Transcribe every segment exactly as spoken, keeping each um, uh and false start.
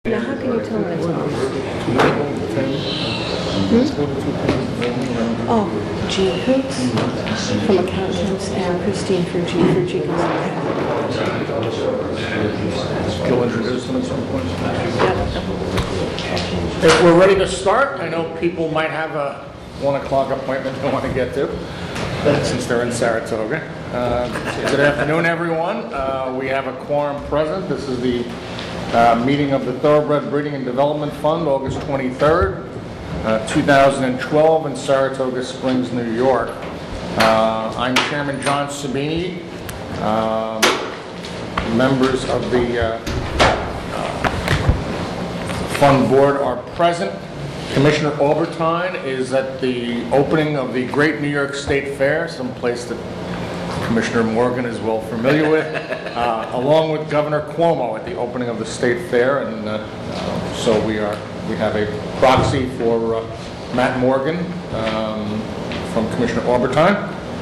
Now, how can you tell when it's off? Hmm? Oh, Jean Coots from accountants and Christine Frucci, Frucci Consulting. You'll introduce them at some point. Yep. If we're ready to start, I know people might have a one o'clock appointment they want to get to, since they're in Saratoga. Uh, good afternoon, everyone. Uh, we have a quorum present. This is the uh, meeting of the Thoroughbred Breeding and Development Fund, August twenty-third, uh, two thousand twelve, in Saratoga Springs, New York. Uh, I'm Chairman John Sabini. Uh, members of the uh, uh, fund board are present. Commissioner Aubertine is at the opening of the Great New York State Fair, someplace that Commissioner Morgan is well familiar with, uh, along with Governor Cuomo at the opening of the State Fair, and uh, uh, so we are we have a proxy for uh, Matt Morgan um, from Commissioner Aubertine.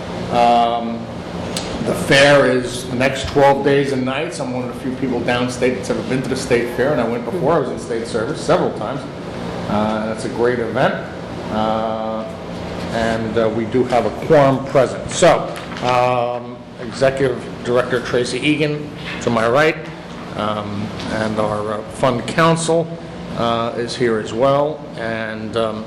Um, the fair is the next twelve days and nights. I'm one of the few people downstate that's ever been to the State Fair, and I went before I was in state service several times. Uh, that's a great event, uh, and uh, we do have a quorum present. So, um, Executive Director Tracy Egan to my right, um, and our uh, fund counsel uh, is here as well. And um,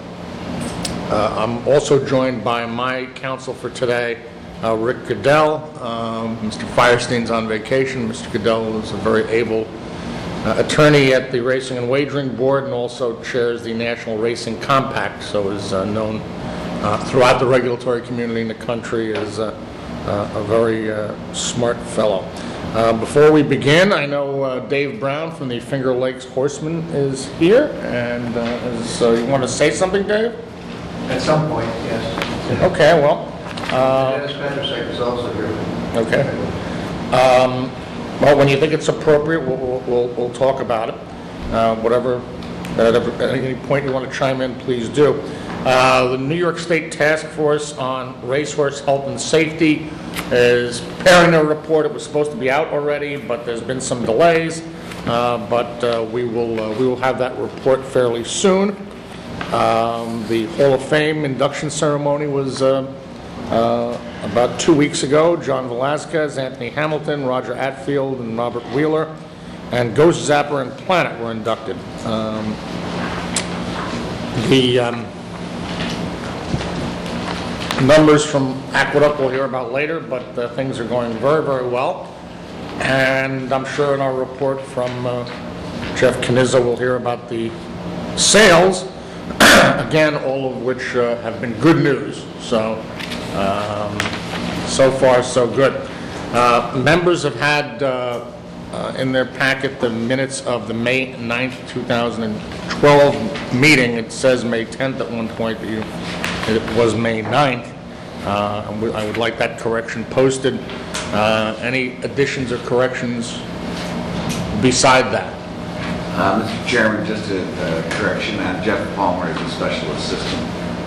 uh, I'm also joined by my counsel for today, uh, Rick Goodell. Um, Mister Firestein's on vacation. Mister Goodell is a very able Uh, attorney at the Racing and Wagering Board, and also chairs the National Racing Compact, so is uh, known uh, throughout the regulatory community in the country as uh, uh, a very uh, smart fellow. Uh, before we begin, I know uh, Dave Brown from the Finger Lakes Horsemen is here, and uh, so you want to say something, Dave? At some point, yes. Okay, well. Uh, Dennis Petrusek is also here. Okay. Um, Well, when you think it's appropriate, we'll, we'll, we'll talk about it. Uh, whatever, at any point you want to chime in, please do. Uh, the New York State Task Force on Racehorse Health and Safety is preparing their report. It was supposed to be out already, but there's been some delays. Uh, but uh, we will uh, we will have that report fairly soon. Um, the Hall of Fame induction ceremony was Uh, Uh, about two weeks ago. John Velasquez, Anthony Hamilton, Roger Atfield, and Robert Wheeler, and Ghost Zapper and Planet were inducted. Um, the um, numbers from Aqueduct we'll hear about later, but uh, things are going very, very well. And I'm sure in our report from uh, Jeff Canizzo we'll hear about the sales, again, all of which uh, have been good news. So. Um, so far, so good. Uh, members have had uh, uh, in their packet the minutes of the May ninth, two thousand twelve meeting. It says May tenth at one point, but you, it was May ninth. Uh, and we, I would like that correction posted. Uh, any additions or corrections beside that? Uh, Mister Chairman, just a uh, correction. Uh, Jeff Palmer is a special assistant.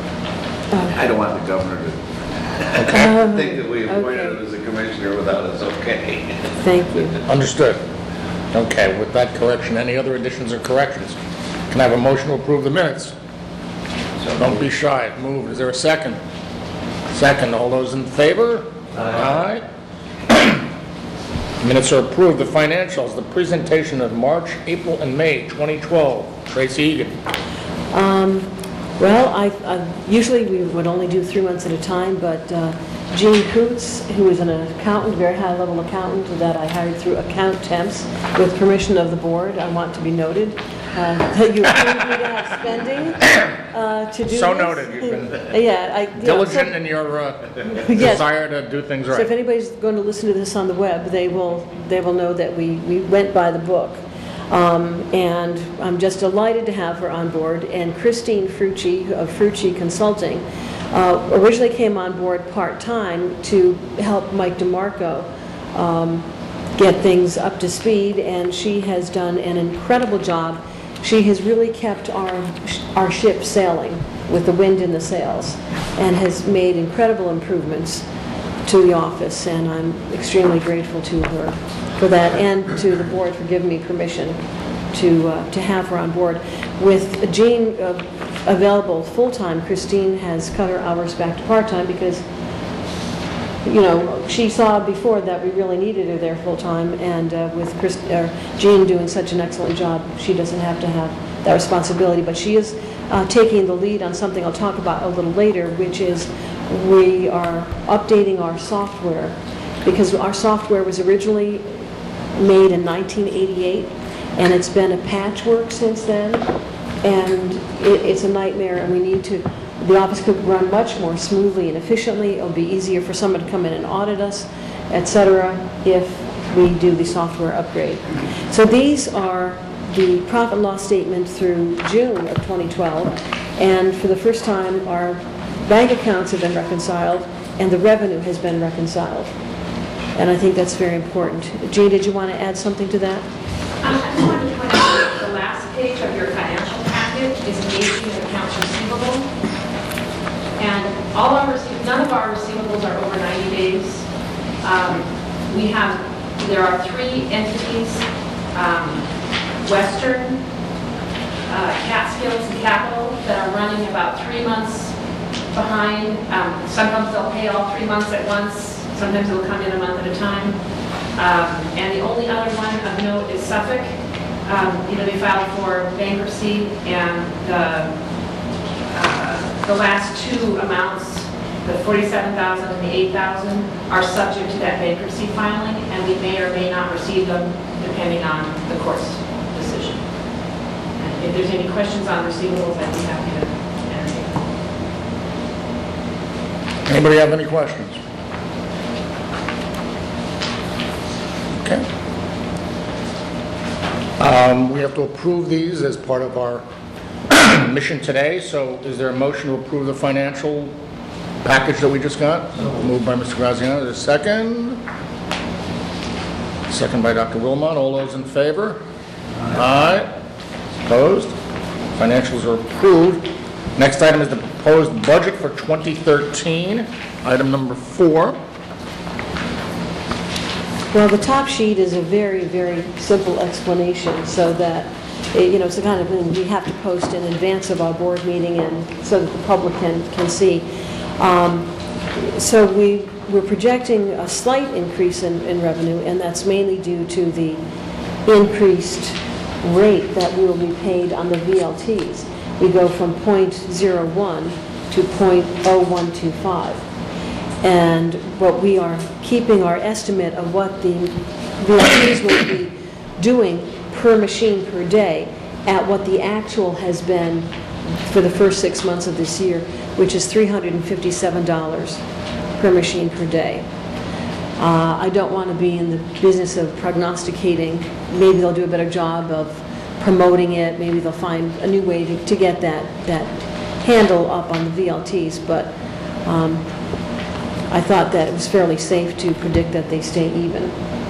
I don't want the governor to Okay. think that we appointed Okay. him as a commissioner without us okay. Thank you. Understood. Okay, with that correction, any other additions or corrections? Can I have a motion to approve the minutes? So don't be shy. Move. Is there a second? Second. All those in favor? Aye. Aye. Minutes are approved. The financials, the presentation of March, April, and May twenty twelve. Tracy Egan. Um, well, I, I usually we would only do three months at a time, but uh, Jean Coots, who is an accountant, very high-level accountant that I hired through Account Temps with permission of the board, I want to be noted, uh, that you approved me to have spending uh, to do So this. noted. You've been yeah, I, you diligent know, so, in your uh, Yes. desire to do things so if right. anybody's going to listen to this on the web, they will they will know that we, we went by the book. Um, and I'm just delighted to have her on board. And Christine Frucci of Frucci Consulting uh, originally came on board part-time to help Mike DeMarco um, get things up to speed, and she has done an incredible job. She has really kept our, our ship sailing with the wind in the sails and has made incredible improvements to the office, and I'm extremely grateful to her for that, and to the board for giving me permission to, uh, to have her on board. With Jean uh, available full-time, Christine has cut her hours back to part-time because, you know, she saw before that we really needed her there full-time, and uh, with Chris, uh, Jean doing such an excellent job, she doesn't have to have that responsibility. But she is uh, taking the lead on something I'll talk about a little later, which is we are updating our software, because our software was originally made in nineteen eighty-eight, and it's been a patchwork since then, and it, it's a nightmare, and we need to, the office could run much more smoothly and efficiently. It'll be easier for someone to come in and audit us, et cetera, if we do the software upgrade. So these are the profit and loss statement through June of twenty twelve, and for the first time, our bank accounts have been reconciled, and the revenue has been reconciled. And I think that's very important. Jean, did you want to add something to that? Um, I just wanted to point out that the last page of your financial package is engaging in accounts receivable. And all our, rece- none of our receivables are over ninety days. Um, we have, there are three entities, um, Western, uh, Catskills, and Capital, that are running about three months behind. Um, sometimes they'll pay all three months at once. Sometimes it'll come in a month at a time. Um, and the only other one of note is Suffolk. Um, you know, they filed for bankruptcy, and the uh, the last two amounts, the forty-seven thousand and the eight thousand, are subject to that bankruptcy filing, and we may or may not receive them depending on the court's decision. And if there's any questions on receivables, I'd be happy to entertain. Anybody have any questions? Okay. Um, We have to approve these as part of our mission today, so is there a motion to approve the financial package that we just got? Moved by Mister Graziano, is there a second? Second by Doctor Wilmot, all those in favor? Aye. Opposed? Financials are approved. Next item is the proposed budget for twenty thirteen, item number four. Well, the top sheet is a very, very simple explanation, so that, it- you know, it's the kind of thing we have to post in advance of our board meeting, and so that the public can, can see. Um, So we, we're projecting a slight increase in, in revenue, and that's mainly due to the increased rate that will be paid on the V L Ts. We go from zero point zero one to zero point zero one two five. And what we are keeping our estimate of what the V L Ts will be doing per machine per day at what the actual has been for the first six months of this year, which is three hundred fifty-seven dollars per machine per day. Uh, I don't want to be in the business of prognosticating. Maybe they'll do a better job of promoting it. Maybe they'll find a new way to, to get that, that handle up on the V L Ts, but um, I thought that it was fairly safe to predict that they stay even.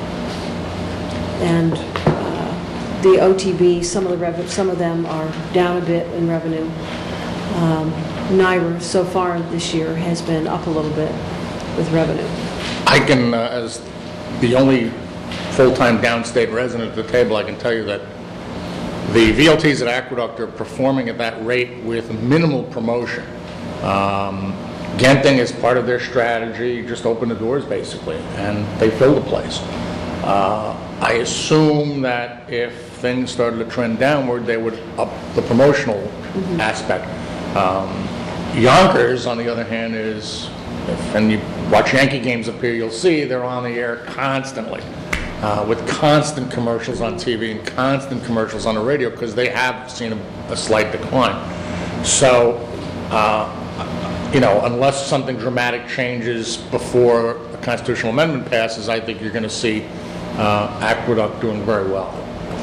And uh, the O T B, some of the rev- some of them are down a bit in revenue. Um, N I R A so far this year has been up a little bit with revenue. I can, uh, as the only full-time downstate resident at the table, I can tell you that the V L Ts at Aqueduct are performing at that rate with minimal promotion. Um, Genting is part of their strategy, just open the doors basically, and they fill the place. Uh, I assume that if things started to trend downward, they would up the promotional mm-hmm. aspect. Um, Yonkers, on the other hand, is, if, and you watch Yankee games up here, you'll see they're on the air constantly, uh, with constant commercials on T V and constant commercials on the radio, because they have seen a, a slight decline. So, uh, you know, unless something dramatic changes before a constitutional amendment passes, I think you're going to see uh, Aqueduct doing very well.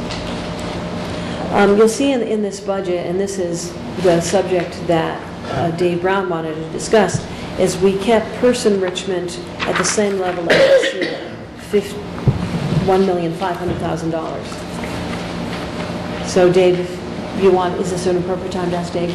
Um, you'll see in, in this budget, and this is the subject that uh, Dave Brown wanted to discuss, is we kept purse enrichment at the same level as this year, one million five hundred thousand dollars. So Dave, if you want, is this an appropriate time to ask Dave?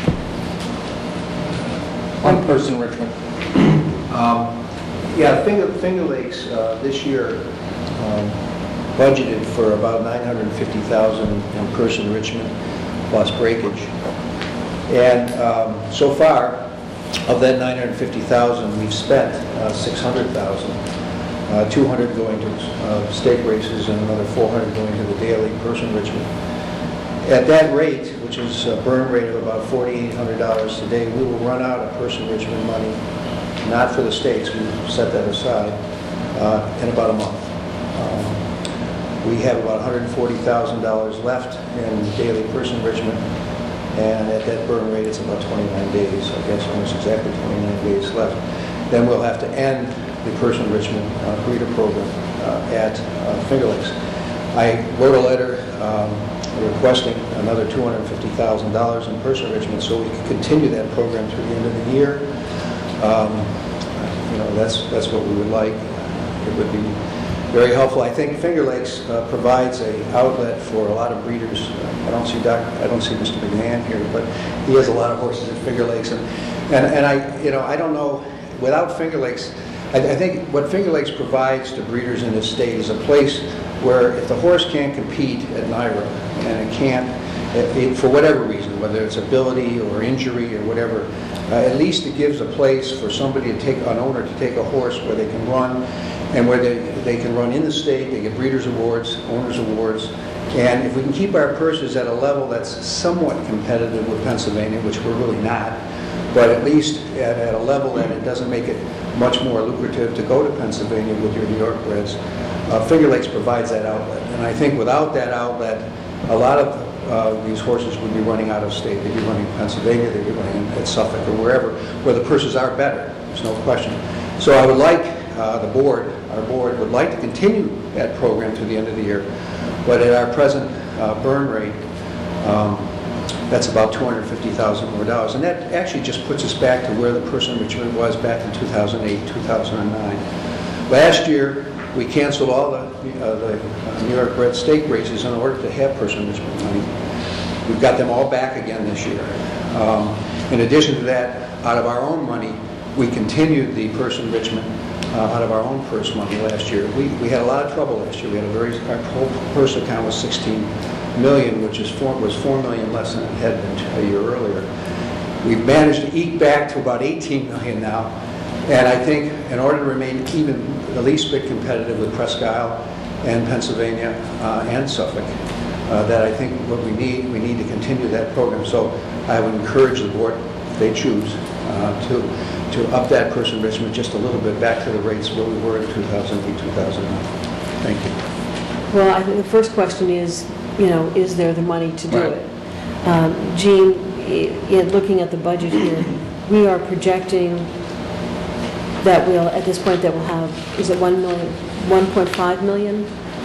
One person, Richmond. Um, Yeah, Finger, Finger Lakes uh, this year, um, budgeted for about nine hundred fifty thousand in person enrichment plus breakage. And um, so far, of that nine hundred fifty thousand, we've spent uh, six hundred thousand, uh, two hundred going to uh, stake races and another four hundred going to the daily person enrichment. At that rate, which is a burn rate of about forty-eight hundred dollars today, we will run out of person enrichment money, not for the stakes, we set that aside, uh, in about a month. Um, we have about one hundred forty thousand dollars left in daily person enrichment. And at that burn rate, it's about twenty-nine days, I guess almost exactly twenty-nine days left. Then we'll have to end the person enrichment uh, breeder program uh, at uh, Finger Lakes. I wrote a letter um, requesting another two hundred fifty thousand dollars in person enrichment so we can continue that program through the end of the year. Um, you know, that's, that's what we would like. It would be very helpful. I think Finger Lakes uh, provides a outlet for a lot of breeders. I don't see Doc, I don't see Mister McMahon here, but he has a lot of horses at Finger Lakes, and and, and I, you know, I don't know. Without Finger Lakes, I, I think what Finger Lakes provides to breeders in this state is a place where if the horse can't compete at NYRA and it can't, it, it, for whatever reason, whether it's ability or injury or whatever, uh, at least it gives a place for somebody to take, an owner to take a horse where they can run. And where they, they can run in the state, they get breeders' awards, owners' awards, and if we can keep our purses at a level that's somewhat competitive with Pennsylvania, which we're really not, but at least at, at a level that it doesn't make it much more lucrative to go to Pennsylvania with your New York breds, uh, Finger Lakes provides that outlet. And I think without that outlet, a lot of uh, these horses would be running out of state. They'd be running in Pennsylvania, they'd be running at Suffolk or wherever, where the purses are better, there's no question. So I would like Uh, the board, our board, would like to continue that program to the end of the year, but at our present uh, burn rate, um, that's about two hundred fifty thousand more dollars, and that actually just puts us back to where the person enrichment was back in two thousand eight, two thousand nine. Last year, we canceled all the, uh, the uh, New York bred stake races in order to have person enrichment money. We've got them all back again this year. Um, in addition to that, out of our own money, we continued the person enrichment Uh, out of our own purse money last year. We, we had a lot of trouble last year. We had a very, our whole purse account was sixteen million, which is four, was four million less than it had been a year earlier. We've managed to eke back to about eighteen million now, and I think in order to remain even the least bit competitive with Presque Isle and Pennsylvania uh, and Suffolk, uh, that I think what we need, we need to continue that program. So I would encourage the board, if they choose, uh, to to up that person enrichment just a little bit back to the rates where we were in two thousand eight, two thousand nine. Thank you. Well, I think the first question is, you know, is there the money to do Right. it? Um, Gene, i- in looking at the budget here, we are projecting that we'll, at this point, that we'll have, is it one million, one point five million?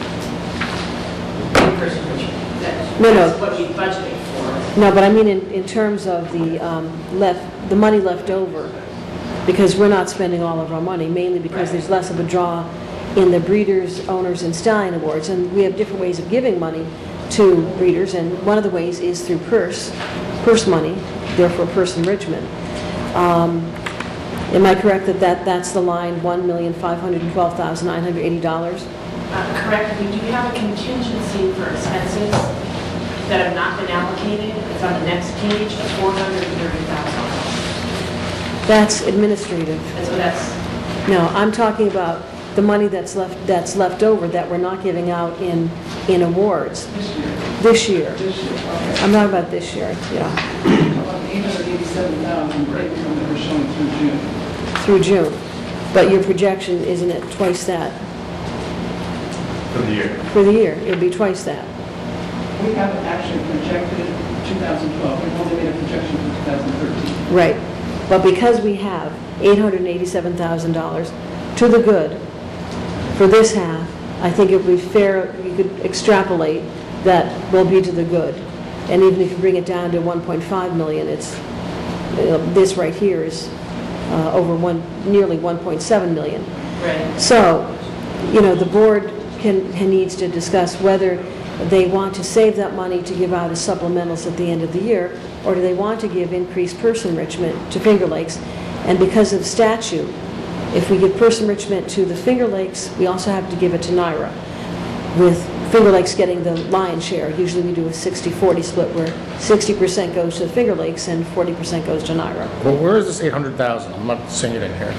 Person enrichment. That- No, no. That's what we budgeted for. No, but I mean in, in terms of the um, left, the money left over, because we're not spending all of our money, mainly because there's less of a draw in the breeders, owners, and stallion awards, and we have different ways of giving money to breeders, and one of the ways is through purse, purse money, therefore purse enrichment. Um, am I correct that, that that's the line one million five hundred twelve thousand nine hundred eighty dollars? Uh, Correct, we do have a contingency for expenses that have not been allocated. It's on the next page, of four hundred thirty thousand dollars. That's administrative. And so that's, No, I'm talking about the money that's left, that's left over that we're not giving out in, in awards this year. This year, okay. I'm not about this year, yeah, About eight hundred eighty-seven thousand income that we're showing through June. through June. But your projection, isn't it twice that? For the year. For the year, it'll be twice that. We haven't actually projected two thousand twelve, we've only made a projection for two thousand thirteen. Right. But because we have eight hundred eighty-seven thousand dollars to the good for this half, I think it would be fair, you could extrapolate that will be to the good. And even if you bring it down to one point five million, it's, you know, this right here is uh, over one, nearly one point seven million. right. So, you know, the board can, can needs to discuss whether they want to save that money to give out as supplementals at the end of the year, or do they want to give increased purse enrichment to Finger Lakes? And because of statute, if we give purse enrichment to the Finger Lakes, we also have to give it to NYRA. with Finger Lakes getting the lion's share. Usually we do a sixty forty split where sixty percent goes to Finger Lakes and forty percent goes to Naira. Well, where is this eight hundred thousand? I'm not seeing it in here.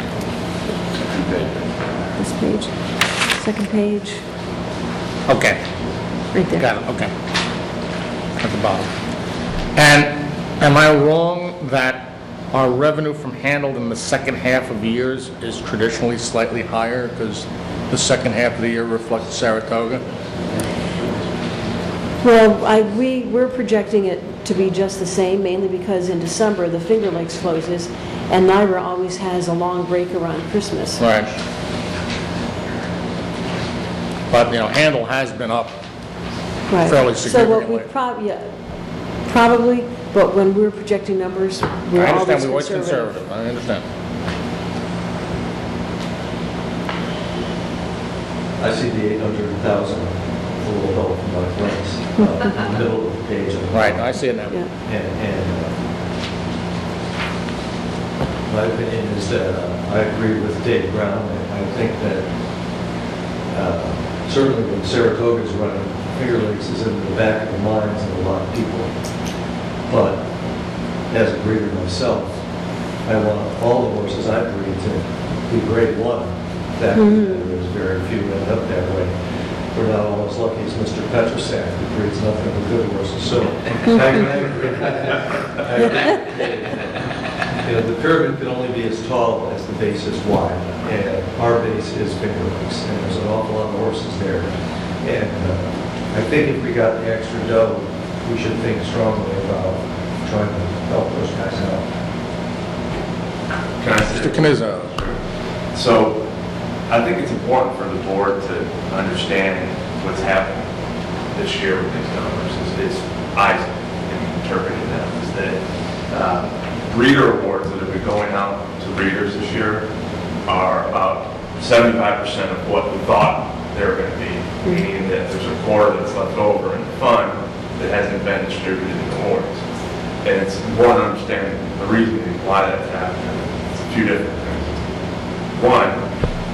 This page, second page, Okay, right there. got it, okay. At the bottom. And am I wrong that our revenue from handled in the second half of years is traditionally slightly higher because the second half of the year reflects Saratoga? Well, I, we, we're projecting it to be just the same, mainly because in December, the Finger Lakes closes, and Naira always has a long break around Christmas. Right. But, you know, handle has been up Right. fairly So what we significantly. prob, yeah, probably, but when we're projecting numbers, we're I always understand, we're always conservative. conservative, I understand. I see the eight hundred thousand, a little help from my friends, uh, in the middle of the page. of the- Right, I see it now. Yeah. And, and uh, my opinion is that uh, I agree with Dave Brown. I I think that uh, certainly when Saratoga is running, Finger Lakes is in the back of the minds of a lot of people. But as a breeder myself, I want all the horses I breed to be grade one. That there's very few end up that way. We're not all as lucky as Mister Petrosac, who breeds nothing but good horses. So I agree. I agree. You know, the pyramid can only be as tall as the base is wide, and our base is Finger Lakes, and there's an awful lot of horses there. And uh, I think if we got the extra dough, we should think strongly about trying to help those guys out. Can I say? Mister Canizzo. So, I think it's important for the board to understand what's happening this year with these numbers. Is, is I am interpreting them is that uh, breeder awards that have been going out to breeders this year are about seventy-five percent of what we thought they were going to be, meaning that there's a quarter that's left over in the fund that hasn't been distributed in awards. And it's important to understand the reason why that's happening. It's a few different things. One,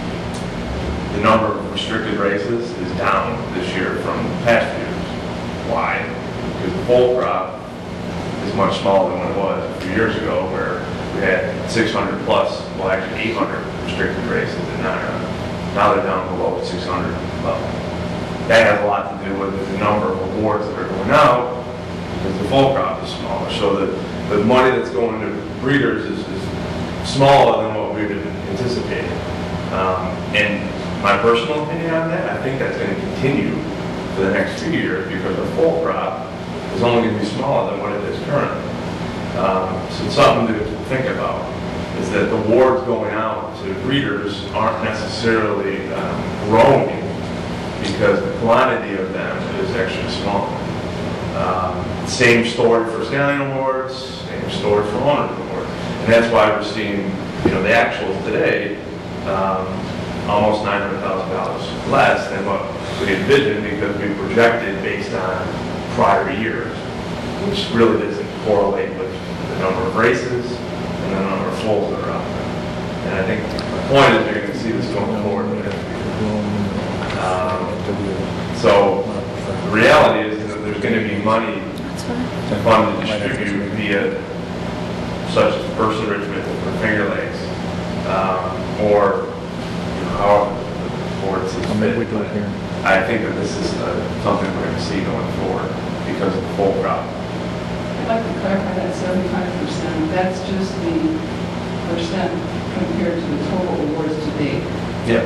the number of restricted races is down this year from past years. Why? Because the foal crop is much smaller than what it was a few years ago, where we had six hundred plus, well actually eight hundred restricted races in Naira. Now they're down below six hundred level. That has a lot to do with the number of awards that are going out, because the foal crop is smaller. So the, the money that's going to breeders is, is smaller than what we had anticipated. Um, and my personal opinion on that, I think that's going to continue for the next few years because the foal crop is only going to be smaller than what it is currently. Um, so it's something to think about is that the awards going out to breeders aren't necessarily um, growing because the quantity of them is actually small. Um, same story for stallion awards, same story for owner awards. And that's why we're seeing, you know, the actuals today, um, almost nine hundred thousand dollars less than what we envisioned because we projected based on prior years, which really doesn't correlate with the number of races and the number of foals that are out there. And I think the point is you're going to see this going forward. Um, so the reality is that there's going to be money to fund and distribute via such as purse enrichment or Finger Lakes, um, or however the board sees fit. I think that this is uh, something we're going to see going forward because of the full crop. I'd like to clarify that seventy-five percent, that's just the percent compared to the total awards to date. Yeah.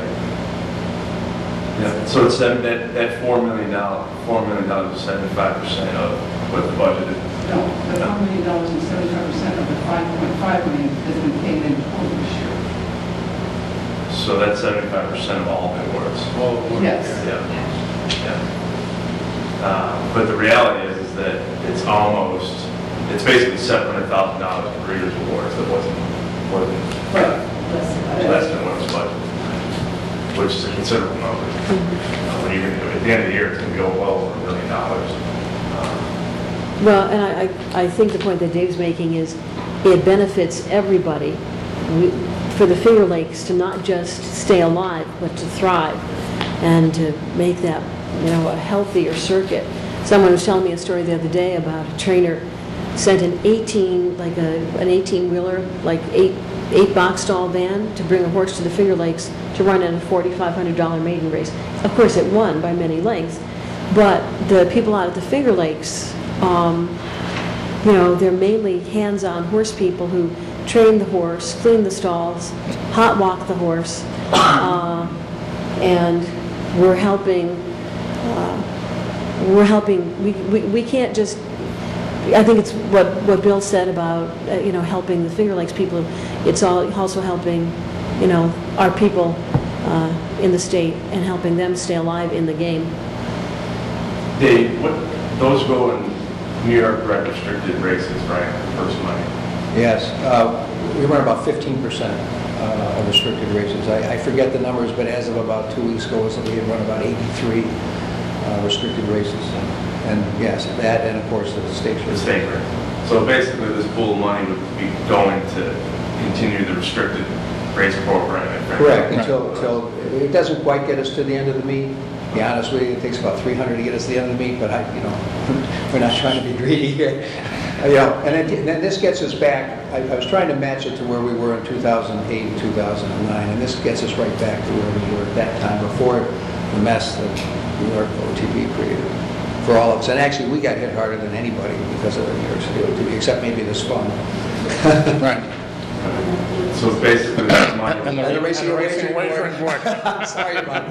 Yeah. So it's seven, that that four million dollars, four million dollars is seventy-five percent of what the budget is. No, the four million dollars and seventy-five percent of the five point five million has been paid in total this year. So that's seventy-five percent of all the awards. Yes. Yeah. Yeah. Uh, but the reality is, is that it's almost, it's basically seven hundred thousand dollars in breeders' awards that wasn't, wasn't Right. less than what was budgeted, which is a considerable number. Uh, when you're gonna, at the end of the year, it's going to go well over a million dollars. Uh, Well, and I, I I think the point that Dave's making is it benefits everybody we, for the Finger Lakes to not just stay alive, but to thrive and to make that you know, a healthier circuit. Someone was telling me a story the other day about a trainer sent an eighteen, like a, an eighteen-wheeler, like eight, eight box stall van to bring a horse to the Finger Lakes to run in a forty-five hundred dollar maiden race. Of course, it won by many lengths, but the people out at the Finger Lakes, um, you know, they're mainly hands-on horse people who train the horse, clean the stalls, hot walk the horse, uh, and we're helping, uh, we're helping, we, we, we can't just, I think it's what, what Bill said about, uh, you know, helping the Finger Lakes people, it's all, also helping, you know, our people uh, in the state and helping them stay alive in the game. Dave, what, those go in New York red restricted races, right, first money? Yes, uh, we run about fifteen percent uh, of restricted races. I I forget the numbers, but as of about two weeks ago, we had run about eighty-three uh, restricted races. And yes, that and of course the stakes The race. stake race. So basically, this pool of money would be going to continue the restricted race program. at Fairfield. Correct, until, until, it doesn't quite get us to the end of the meet. To be honest with you, it takes about three hundred to get us to the end of the meet, but I, you know, we're not trying to be greedy here. Uh, You know, and it- and then this gets us back, I I was trying to match it to where we were in two thousand eight and two thousand nine, and this gets us right back to where we were at that time, before the mess that New York O T B created for all of us. And actually, we got hit harder than anybody because of the New York City O T B, except maybe the Spun. Right. So basically, this money, And the And the racing racing wagering wagering board. Sorry about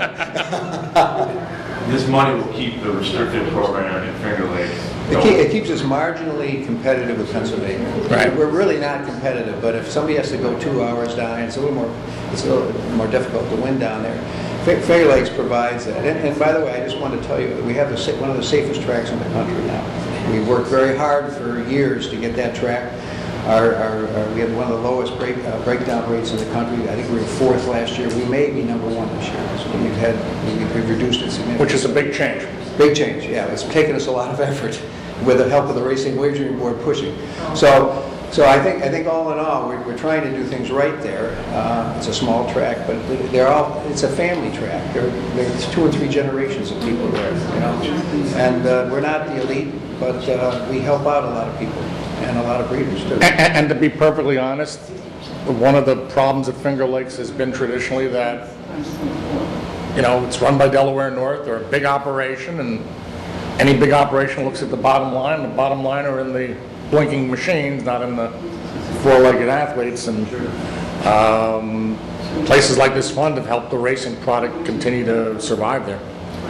that. this money will keep the restricted program in Finger Lakes It, keep, going. it keeps us marginally competitive with Pennsylvania. Right. We're really not competitive, but if somebody has to go two hours down, it's a little more, it's a little more difficult to win down there. Fa- Finger Lakes provides that. And, and by the way, I just wanted to tell you that we have the, sa- one of the safest tracks in the country now. We worked very hard for years to get that track. Our, our, our, we have one of the lowest break, uh, breakdown rates in the country. I think we were fourth last year. We may be number one this year. So we've had, we've, we've reduced it significantly. Which is a big change. Big change, yeah. It's taken us a lot of effort with the help of the Racing Wagering Board pushing. So, so I think, I think all in all, we're, we're trying to do things right there. Uh, it's a small track, but they're all, it's a family track. There, there's two or three generations of people there, you know. And uh, we're not the elite, but uh, we help out a lot of people and a lot of breeders too. And, and to be perfectly honest, one of the problems at Finger Lakes has been traditionally that, you know, it's run by Delaware North, or a big operation, and any big operation looks at the bottom line. The bottom line are in the blinking machines, not in the four-legged athletes. And um, places like this fund have helped the racing product continue to survive there.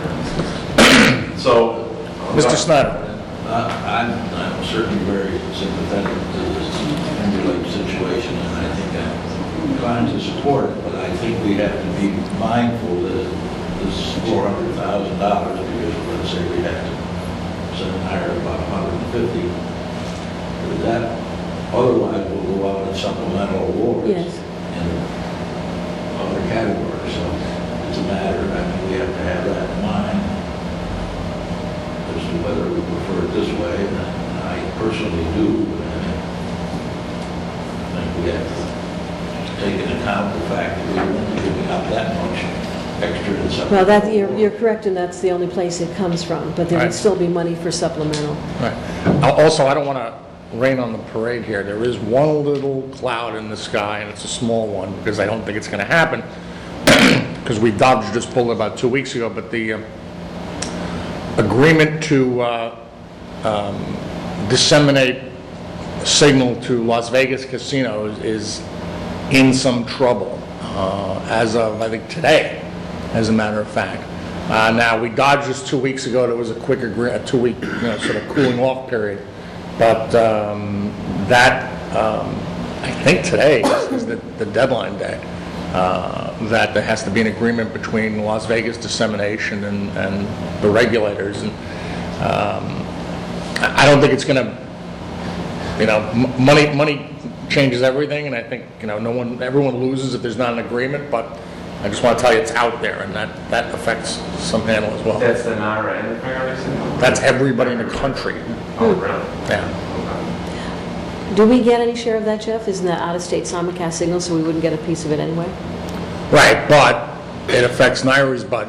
So, Mister Snyder. Uh, I'm, I'm certainly very sympathetic to this Finger Lake situation, and I think I'm trying to support it, but I think we have to be mindful that this four hundred thousand dollars, because let's say we have to send hire about one hundred fifty, that otherwise will go out in supplemental awards Yes. in other categories. So it's a matter, I mean, we have to have that in mind as to whether we prefer it this way, and I personally do, but I mean, I think we have to take into account the fact that we're only giving out that much extra in supplemental. Well, that, you're, you're correct, and that's the only place it comes from, but there Right. would still be money for supplemental. Right. Al- Also, I don't want to rain on the parade here. There is one little cloud in the sky, and it's a small one, because I don't think it's going to happen, because we dodged this bullet about two weeks ago, but the uh, agreement to uh, um, disseminate a signal to Las Vegas casinos is in some trouble uh, as of, I think, today, as a matter of fact. Uh, Now, we dodged this two weeks ago. There was a quick, agree- a two-week, you know, sort of cooling off period. But um, that, um, I think today is is the the deadline day, uh, that there has to be an agreement between Las Vegas dissemination and and the regulators. And um, I I don't think it's going to, you know, m- money money changes everything, and I think, you know, no one, everyone loses if there's not an agreement, but I just want to tell you it's out there, and that, that affects some panel as well. that's the NARA and the Finger Lakes signal? That's everybody in the country. Oh, really? Yeah. Do we get any share of that, Jeff? Isn't that out-of-state simulcast signal, so we wouldn't get a piece of it anyway? Right, but it affects N Y R A's budget,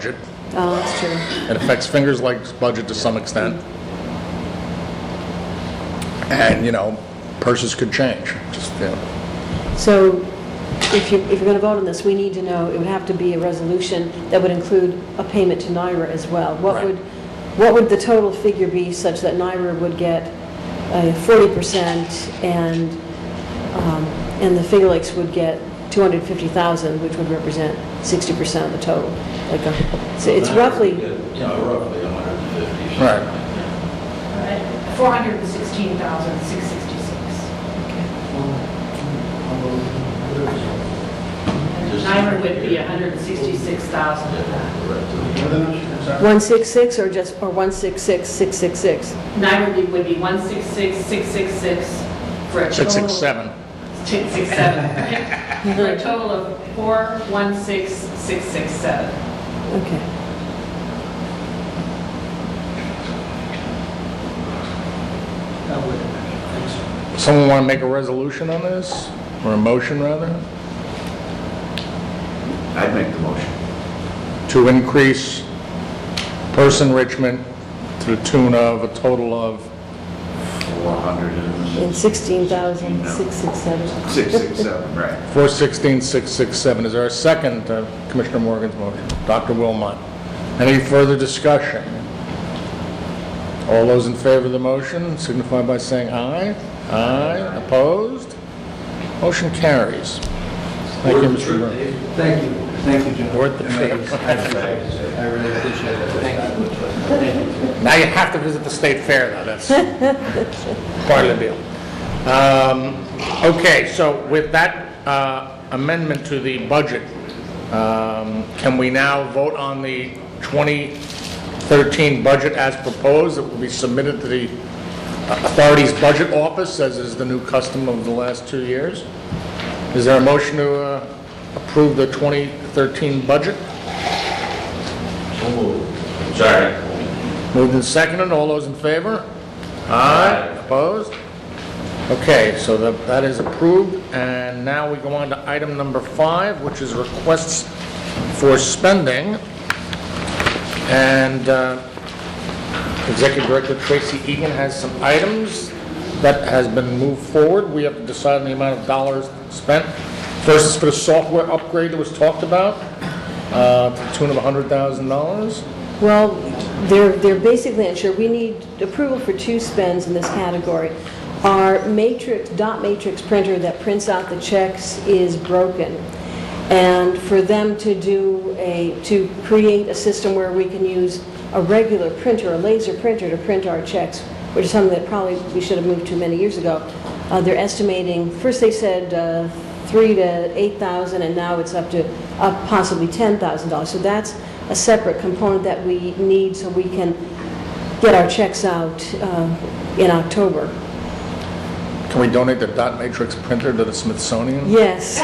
Oh, that's true. It affects Fingers Lake's budget to some extent. And, you know, purses could change, just, you know. So if you, if you're going to vote on this, we need to know, it would have to be a resolution that would include a payment to NYRA as well. What Right. would, what would the total figure be such that NYRA would get uh, forty percent and, um, and the Finger Lakes would get two hundred fifty thousand, which would represent sixty percent of the total? Like a, so it's roughly, Yeah, roughly one hundred fifty. Right. four hundred sixteen thousand six hundred sixty-six. NYMER would be one hundred sixty-six thousand of that. one sixty-six or just, or one sixty-six, six sixty-six? NYMER would be one sixty-six six sixty-six for a total. six six seven. six six seven. For a total of four one six six six seven. Okay. Someone want to make a resolution on this, or a motion rather, I'd make the motion. to increase purse enrichment to the tune of a total of, four hundred And and sixteen thousand six sixty-seven. six six seven, right. four sixteen six sixty-seven. Is there a second to Commissioner Morgan's motion? Doctor Wilmot. Any further discussion? All those in favor of the motion signify by saying aye. Aye. Opposed? Motion carries. Thank you, Mister Burns. Thank you. Thank you, John. Worth the trip. I really appreciate it. Thank you. Now you have to visit the state fair, though. That's part of the deal. Um, Okay, so with that uh, amendment to the budget, um, can we now vote on the twenty thirteen budget as proposed that will be submitted to the authority's budget office, as is the new custom of the last two years? Is there a motion to uh, approve the twenty thirteen budget? Sorry. Moved and seconded, all those in favor? Aye. Opposed? Okay, so that that is approved, and now we go on to item number five, which is requests for spending. And uh, Executive Director Tracy Egan has some items that has been moved forward. We have to decide on the amount of dollars spent. First is for the software upgrade that was talked about, uh, to the tune of one hundred thousand dollars. Well, they're, they're basically unsure. We need approval for two spends in this category. Our matrix, dot matrix printer that prints out the checks is broken. And for them to do a, to create a system where we can use a regular printer, a laser printer to print our checks, which is something that probably we should have moved to many years ago. Uh, they're estimating, first they said uh, three to eight thousand, and now it's up to up possibly ten thousand dollars. So that's a separate component that we need so we can get our checks out uh, in October. Can we donate the dot matrix printer to the Smithsonian? Yes.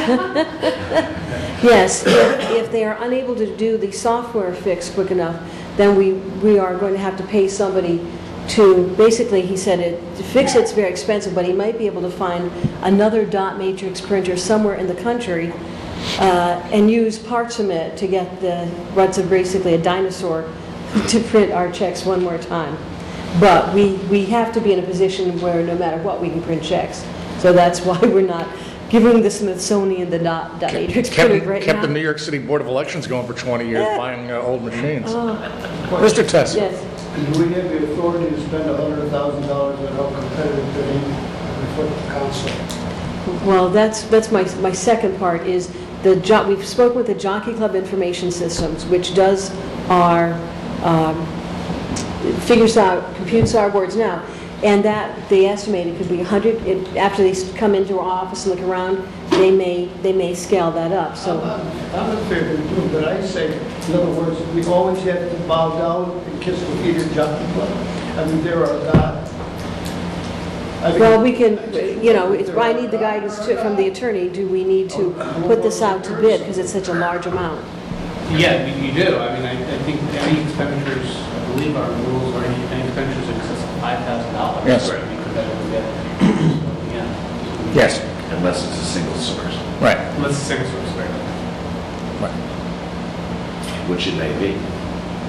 Yes, if, if they are unable to do the software fix quick enough, then we, we are going to have to pay somebody to, basically, he said, it, to fix it's very expensive, but he might be able to find another dot matrix printer somewhere in the country uh, and use parts from it to get the, what's a, basically a dinosaur to print our checks one more time. But we, we have to be in a position where no matter what, we can print checks. So that's why we're not giving the Smithsonian the dot, dot matrix printer Kept, right kept now. the New York City Board of Elections going for twenty years buying uh, old machines. Oh, Mister Tessie? yes. Do we have the authority to spend one hundred thousand dollars on how competitive bidding before the council? Well, that's, that's my, my second part is the, jo- we've spoken with the Jockey Club Information Systems, which does our, um, figures out, computes our boards now, and that, they estimate it could be one hundred, it- after they s- come into our office and look around, they may, they may scale that up, I'm so. not- I'm in favor of doing, but I say, in other words, we've always had to bow down and kiss the feet of Jockey Club. I mean, they're our God. I mean, Well, we can, you know, it's, I need the guidance to, from the attorney, do we need to put this out to bid, because it's such a large amount? Yeah, you you do. I mean, I I think any expenditures, I believe our rules are any any expenditures in excess of five thousand dollars. Yes. Right. We could have a bid. So, yeah. Yes, Unless it's a single source, right, Let's single source, right? right. which it may be.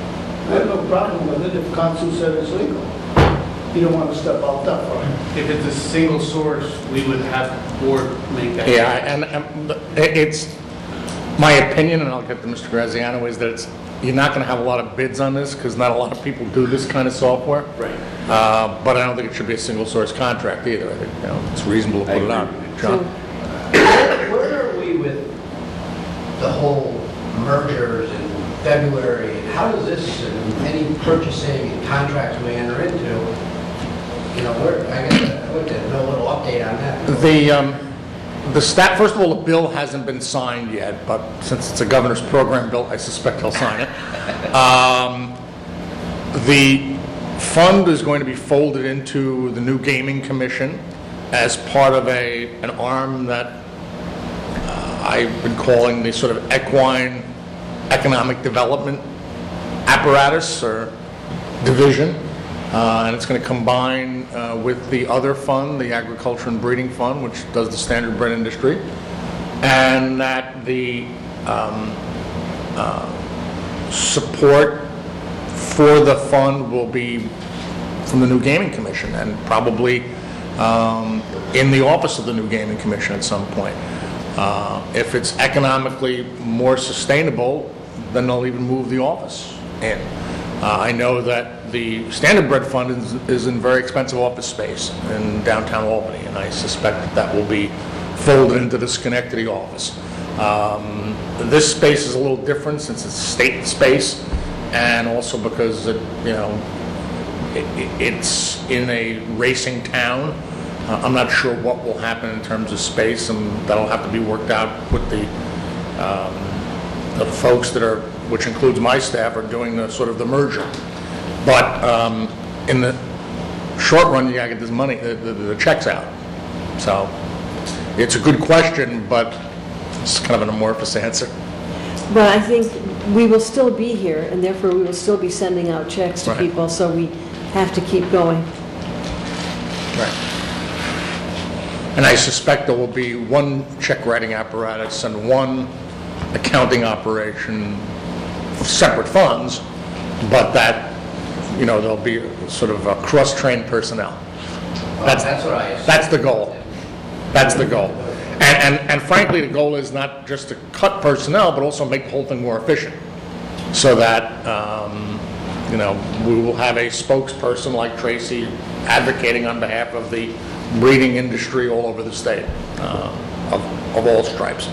I have no problem with it if council said it's legal. You don't want to step out that far. If it's a single source, we would have the board make that. Yeah, and, and it- it's, my opinion, and I'll get to Mister Graziano, is that it's, you're not gonna have a lot of bids on this, because not a lot of people do this kind of software. Right. Uh, but I don't think it should be a single source contract either. I think, you know, it's reasonable to put it out. John? Where are we with the whole mergers in February? How does this, and any purchasing and contracts we enter into, you know, where, I guess, I would know a little update on that. The, um, the stat, first of all, the bill hasn't been signed yet, but since it's a governor's program bill, I suspect he'll sign it. Um, the fund is going to be folded into the new gaming commission as part of a, an arm that uh, I've been calling the sort of equine economic development apparatus or division. Uh, and it's going to combine uh, with the other fund, the Agriculture and Breeding Fund, which does the standard bred industry, and that the um, uh, support for the fund will be from the new Gaming Commission and probably um, in the office of the new Gaming Commission at some point. Uh, if it's economically more sustainable, then they'll even move the office in. Uh, I know that the Standard Bred Fund is, is in very expensive office space in downtown Albany, and I suspect that that will be folded into the Schenectady office. Um, this space is a little different since it's state space, and also because it, you know, it, it, it's in a racing town. Uh, I'm not sure what will happen in terms of space, and that'll have to be worked out with the um, the folks that are, which includes my staff, are doing the sort of the merger. But um, in the short run, you gotta get this money, the, the, the checks out. So it's a good question, but it's kind of an amorphous answer. But I think we will still be here, and therefore we will still be sending out checks to Right. people, so we have to keep going. Right. And I suspect there will be one check writing apparatus and one accounting operation, separate funds, but that, you know, there'll be sort of a cross-trained personnel. That's, that's what I assumed. That's the goal. That's the goal. And, and, and frankly, the goal is not just to cut personnel, but also make the whole thing more efficient. So that, um, you know, we will have a spokesperson like Tracy advocating on behalf of the breeding industry all over the state, uh, of, of all stripes.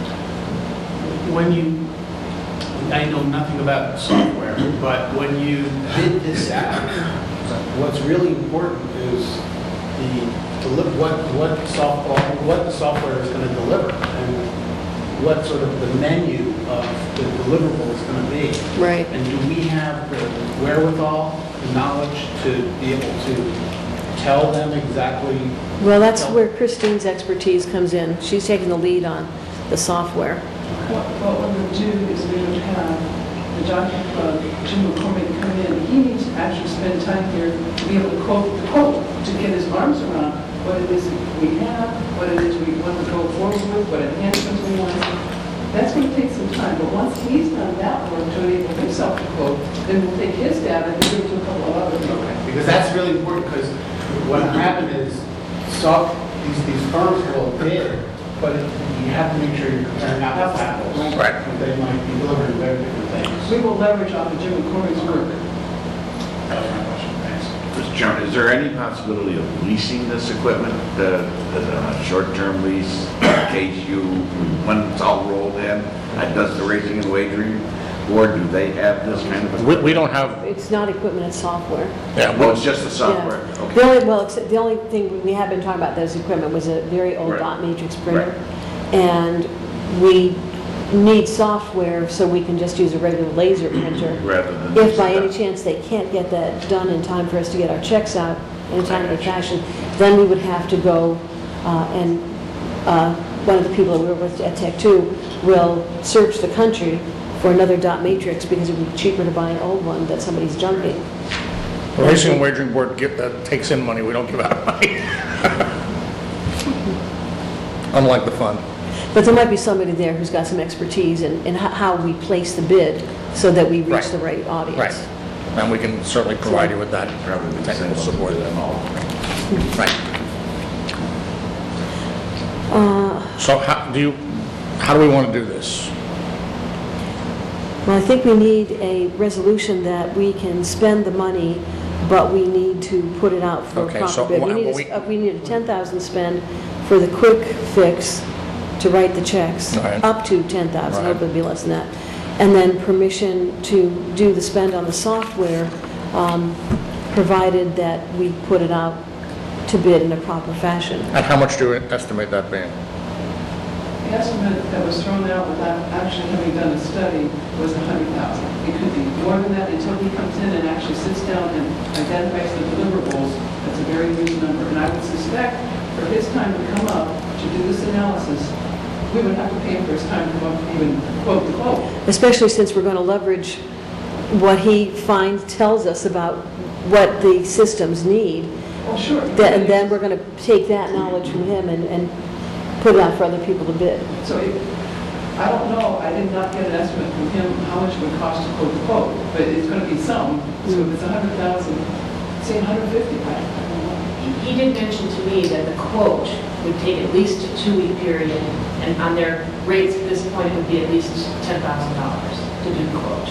When you, I know nothing about software, but when you bid this out, what's really important is the, deli- what, what software, what the software is going to deliver, and what sort of the menu of the deliverable is going to be. Right. And do we have the wherewithal, the knowledge to be able to tell them exactly? Well, that's where Christine's expertise comes in. She's taking the lead on the software. What, what we would do is we would have the jockey club, Jim McCormick, come in. He needs to actually spend time here to be able to quote the quote, to get his arms around what it is we have, what it is we want to go forward with, what enhancements we want. That's going to take some time, but once he's done that work to enable himself to quote, then we'll take his data and give it to a couple of other people. Okay, because that's really important, because what happened is, soft, these, these firms will bid, but you have to make sure you're comparing apples to apples. Right. They might be delivering very different things. We will leverage off of Jim McCormick's work. That was my question, thanks. Mister Chairman, is there any possibility of leasing this equipment, uh, as a short-term lease, in case you, when it's all rolled in, uh, does the Racing and Wagering Board, do they have this kind of We, equipment? we don't have, It's not equipment, it's software. yeah, Well, well, it's just the software? Yeah. Okay. The only, well, except the only thing we have been talking about this equipment was a very old Right. dot matrix printer. And we need software so we can just use a regular laser printer. Rather than If just by that. any chance they can't get that done in time for us to get our checks out in a timely fashion, then we would have to go uh, and uh, one of the people that we were with at Tech two will search the country for another dot matrix because it would be cheaper to buy an old one that somebody's junking. the Racing and Wagering Board get, uh, takes in money, we don't give out money. Unlike the fund. But there might be somebody there who's got some expertise in, in ho- how we place the bid so that we reach Right. the right audience. Right. And we can certainly provide you with that Probably the technical same support. to them all. Right. Uh, So how do you, how do we want to do this? Well, I think we need a resolution that we can spend the money, but we need to put it out for a Okay, proper so bid. We wha- need, we- a- uh, we need a ten thousand spend for the quick fix to write the checks, Right. up to ten thousand, Right. hopefully it'll be less than that. And then permission to do the spend on the software, um, provided that we put it out to bid in a proper fashion. And how much do you estimate that being? The estimate that was thrown out without actually having done a study was a hundred thousand. It could be more than that until he comes in and actually sits down and identifies the deliverables. That's a very huge number. And I would suspect for his time to come up to do this analysis, we would have to pay him for his time to come up and even quote the quote. Especially since we're going to leverage what he finds, tells us about what the systems need. Oh, sure. That- And then we're going to take that knowledge from him and, and put it out for other people to bid. So if, I don't know, I did not get an estimate from him how much it would cost to quote the quote, but it's going to be some. So if it's a hundred thousand, say a hundred fifty, I don't know. He he did mention to me that the quote would take at least a two-week period, and on their rates at this point, it would be at least ten thousand dollars to do the quote.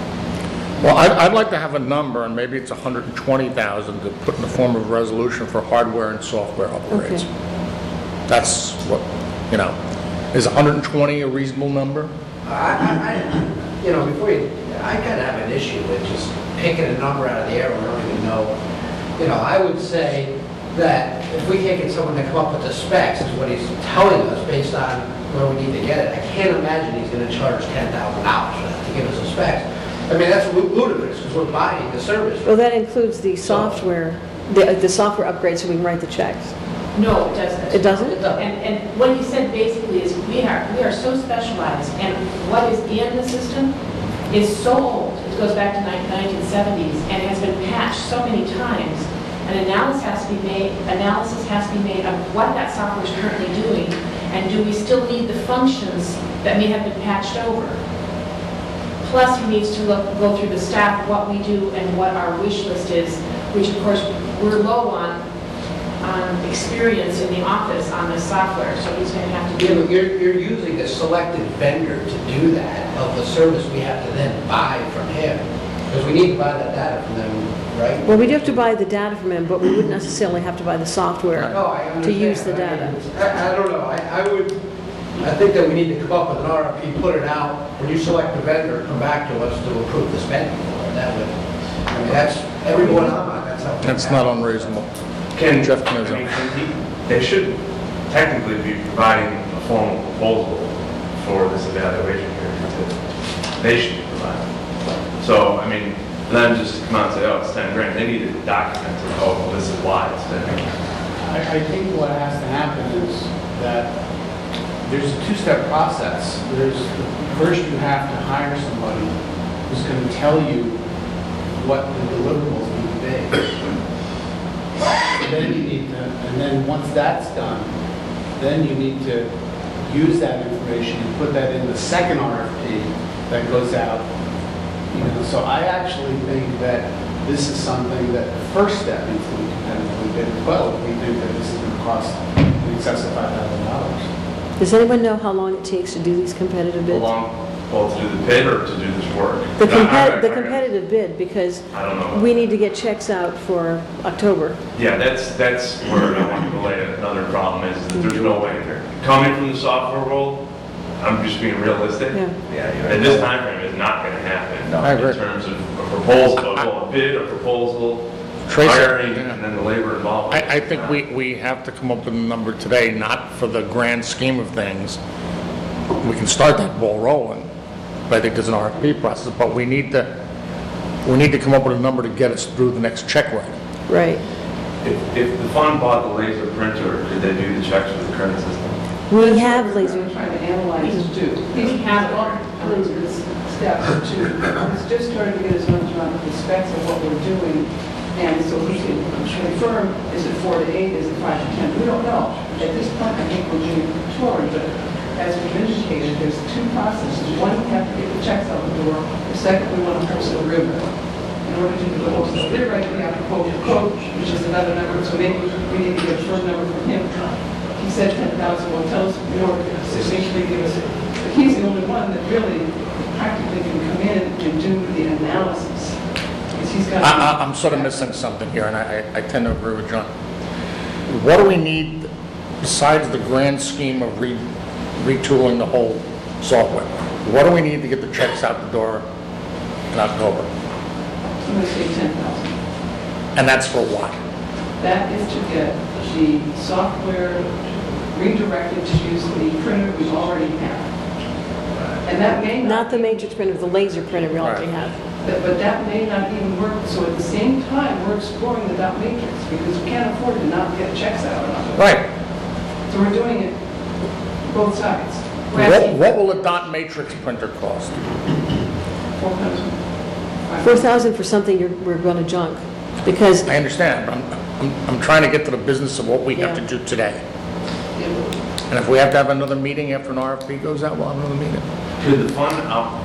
Well, I'd, I'd like to have a number, and maybe it's one hundred twenty thousand to put in the form of a resolution for hardware and software upgrades. Okay. That's what, you know, is one hundred twenty a reasonable number? I, I, I- you know, before you, I kind of have an issue with just picking a number out of the air when I don't even know. You know, I would say that if we can't get someone to come up with the specs, is what he's telling us based on where we need to get it. I can't imagine he's going to charge ten thousand dollars for that to give us the specs. I mean, that's ludicrous because we're buying the service. Well, that includes the software, the, the software upgrade so we can write the checks. No, it doesn't. It doesn't? It doesn't. And, and what he said basically is we are, we are so specialized, and what is in the system is so old, it goes back to the nineteen seventies, and has been patched so many times. An analysis has to be made, analysis has to be made of what that software is currently doing, and do we still need the functions that may have been patched over? Plus, he needs to look, go through the staff, what we do, and what our wish list is, which of course, we're low on, on experience in the office on this software, so he's going to have to You know, do. You're, you're using a selected vendor to do that, of the service we have to then buy from him. Because we need to buy that data from them, right? Well, we do have to buy the data from him, but we wouldn't necessarily have to buy the software No, I to understand. use the data. I, I don't know, I, I would, I think that we need to come up with an R F P, put it out, when you select a vendor, come back to us to approve the spending for it. That would, I mean, that's, everyone on, that's how. That's not unreasonable. Can, Jeff I Knizia. mean, can he, they should technically be providing a formal proposal for this evaluation period too. They should be providing. So, I mean, then just come out and say, oh, it's ten grand, they need to document it, oh, well, this is why it's ten grand. I, I think what has to happen is that there's a two-step process. There's, first you have to hire somebody who's going to tell you what the deliverables need to be. Then you need to, and then once that's done, then you need to use that information and put that in the second R F P that goes out. You know, so I actually think that this is something that the first step needs to be competitively bid as well. If we think that this is going to cost in excess of five thousand dollars. Does anyone know how long it takes to do these competitive bids? Along, well, to do the bid or to do this work? The I- I- compet, the I- competitive bid, because I don't know. we need to get checks out for October. Yeah, that's, that's where I want to relay another problem is that there's no way. Coming from the software world, I'm just being realistic. Yeah. Yeah, at this time frame, it's not going to happen. I agree. In terms of a proposal, well, a bid, a proposal, Tracy, hiring, yeah. and then the labor involved. I, I think we, we have to come up with a number today, not for the grand scheme of things. We can start that ball rolling, but I think there's an R F P process, but we need to, we need to come up with a number to get us through the next check writing. Right. If, if the fund bought the laser printer, did they do the checks with the current system? We have laser. I'm trying to analyze it too. We He's have gone through the steps too. He's just trying to get his arms around the specs of what we're doing. And so he can confirm, is it four to eight, is it five to ten? We don't know. At this point, I think we're being toured, but as we've indicated, there's two processes. One, we have to get the checks out the door. The second, we want to pursue the river. in order to do the wholesale rewrite, we have to quote the coach, which is another number, so maybe we need to get a firm number from him. He said ten thousand, well, tell us more, substantially give us, but he's the only one that really practically can come in and do the analysis. Because he's got. I, I- I'm sort of missing something here, and I, I I tend to agree with John. What do we need besides the grand scheme of re- retooling the whole software? What do we need to get the checks out the door in October? I'm going to say ten thousand. And that's for what? That is to get the software redirected to use the printer we already have. And that may not. Not the matrix printer, the laser printer we already have. But but that may not even work. So at the same time, we're exploring the dot matrix because we can't afford to not get checks out. Right. So we're doing it both sides. What, what will a dot matrix printer cost? Four thousand. four thousand for something you're, we're going to junk, because, I understand, but I'm, I'm, I'm trying to get to the business of what we have to Yeah. do today. And if we have to have another meeting after an R F P goes out, we'll have another meeting. Could the fund, out-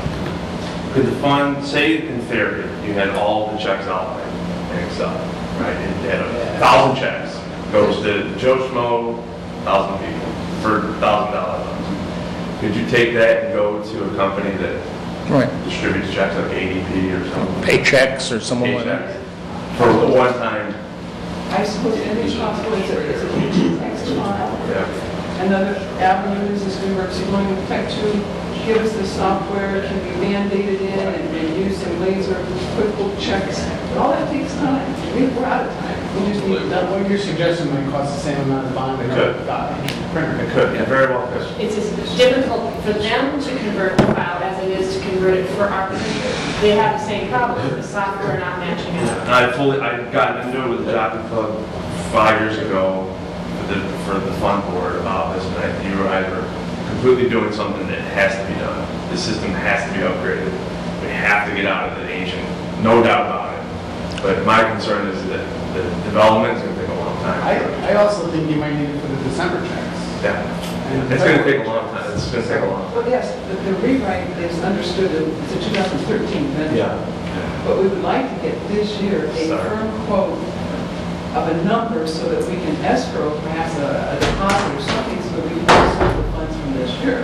could the fund, say in theory, you had all the checks out in Excel, right? You had a thousand checks, goes to Joe Schmo, thousand people, for thousand dollars. Could you take that and go to a company that Right. distributes checks like A D P or something? Paychecks or someone like that? Paychecks. For a one-time, I suppose any possible is a, is a text file. yeah. Another avenue is this New York City going to tech to give us the software, it can be mandated in and, and use some laser QuickBook checks. But all that takes time. We- We're out of time. We just need it Now, done. what you're suggesting might cost the same amount of bond It as could. a printer. It could, it very well could. It's as difficult for them to convert the file as it is to convert it for our printer. They have the same problem, the software not matching up. I fully, I got into it with the Jockey Club five years ago for the, for the fund board about this, and I, you were either completely doing something that has to be done. The system has to be upgraded. We have to get out of the ancient, no doubt about it. But my concern is that the development is going to take a long time. I, I also think you might need it for the December checks. Yeah, it's going to take a long time. It's going to take a long time. Well, yes, the, the rewrite is understood, that it's a two thousand thirteen venture. But we would like to get this year a Sorry. firm quote of a number so that we can escrow perhaps a, a deposit or something so that we can escrow the funds from this year.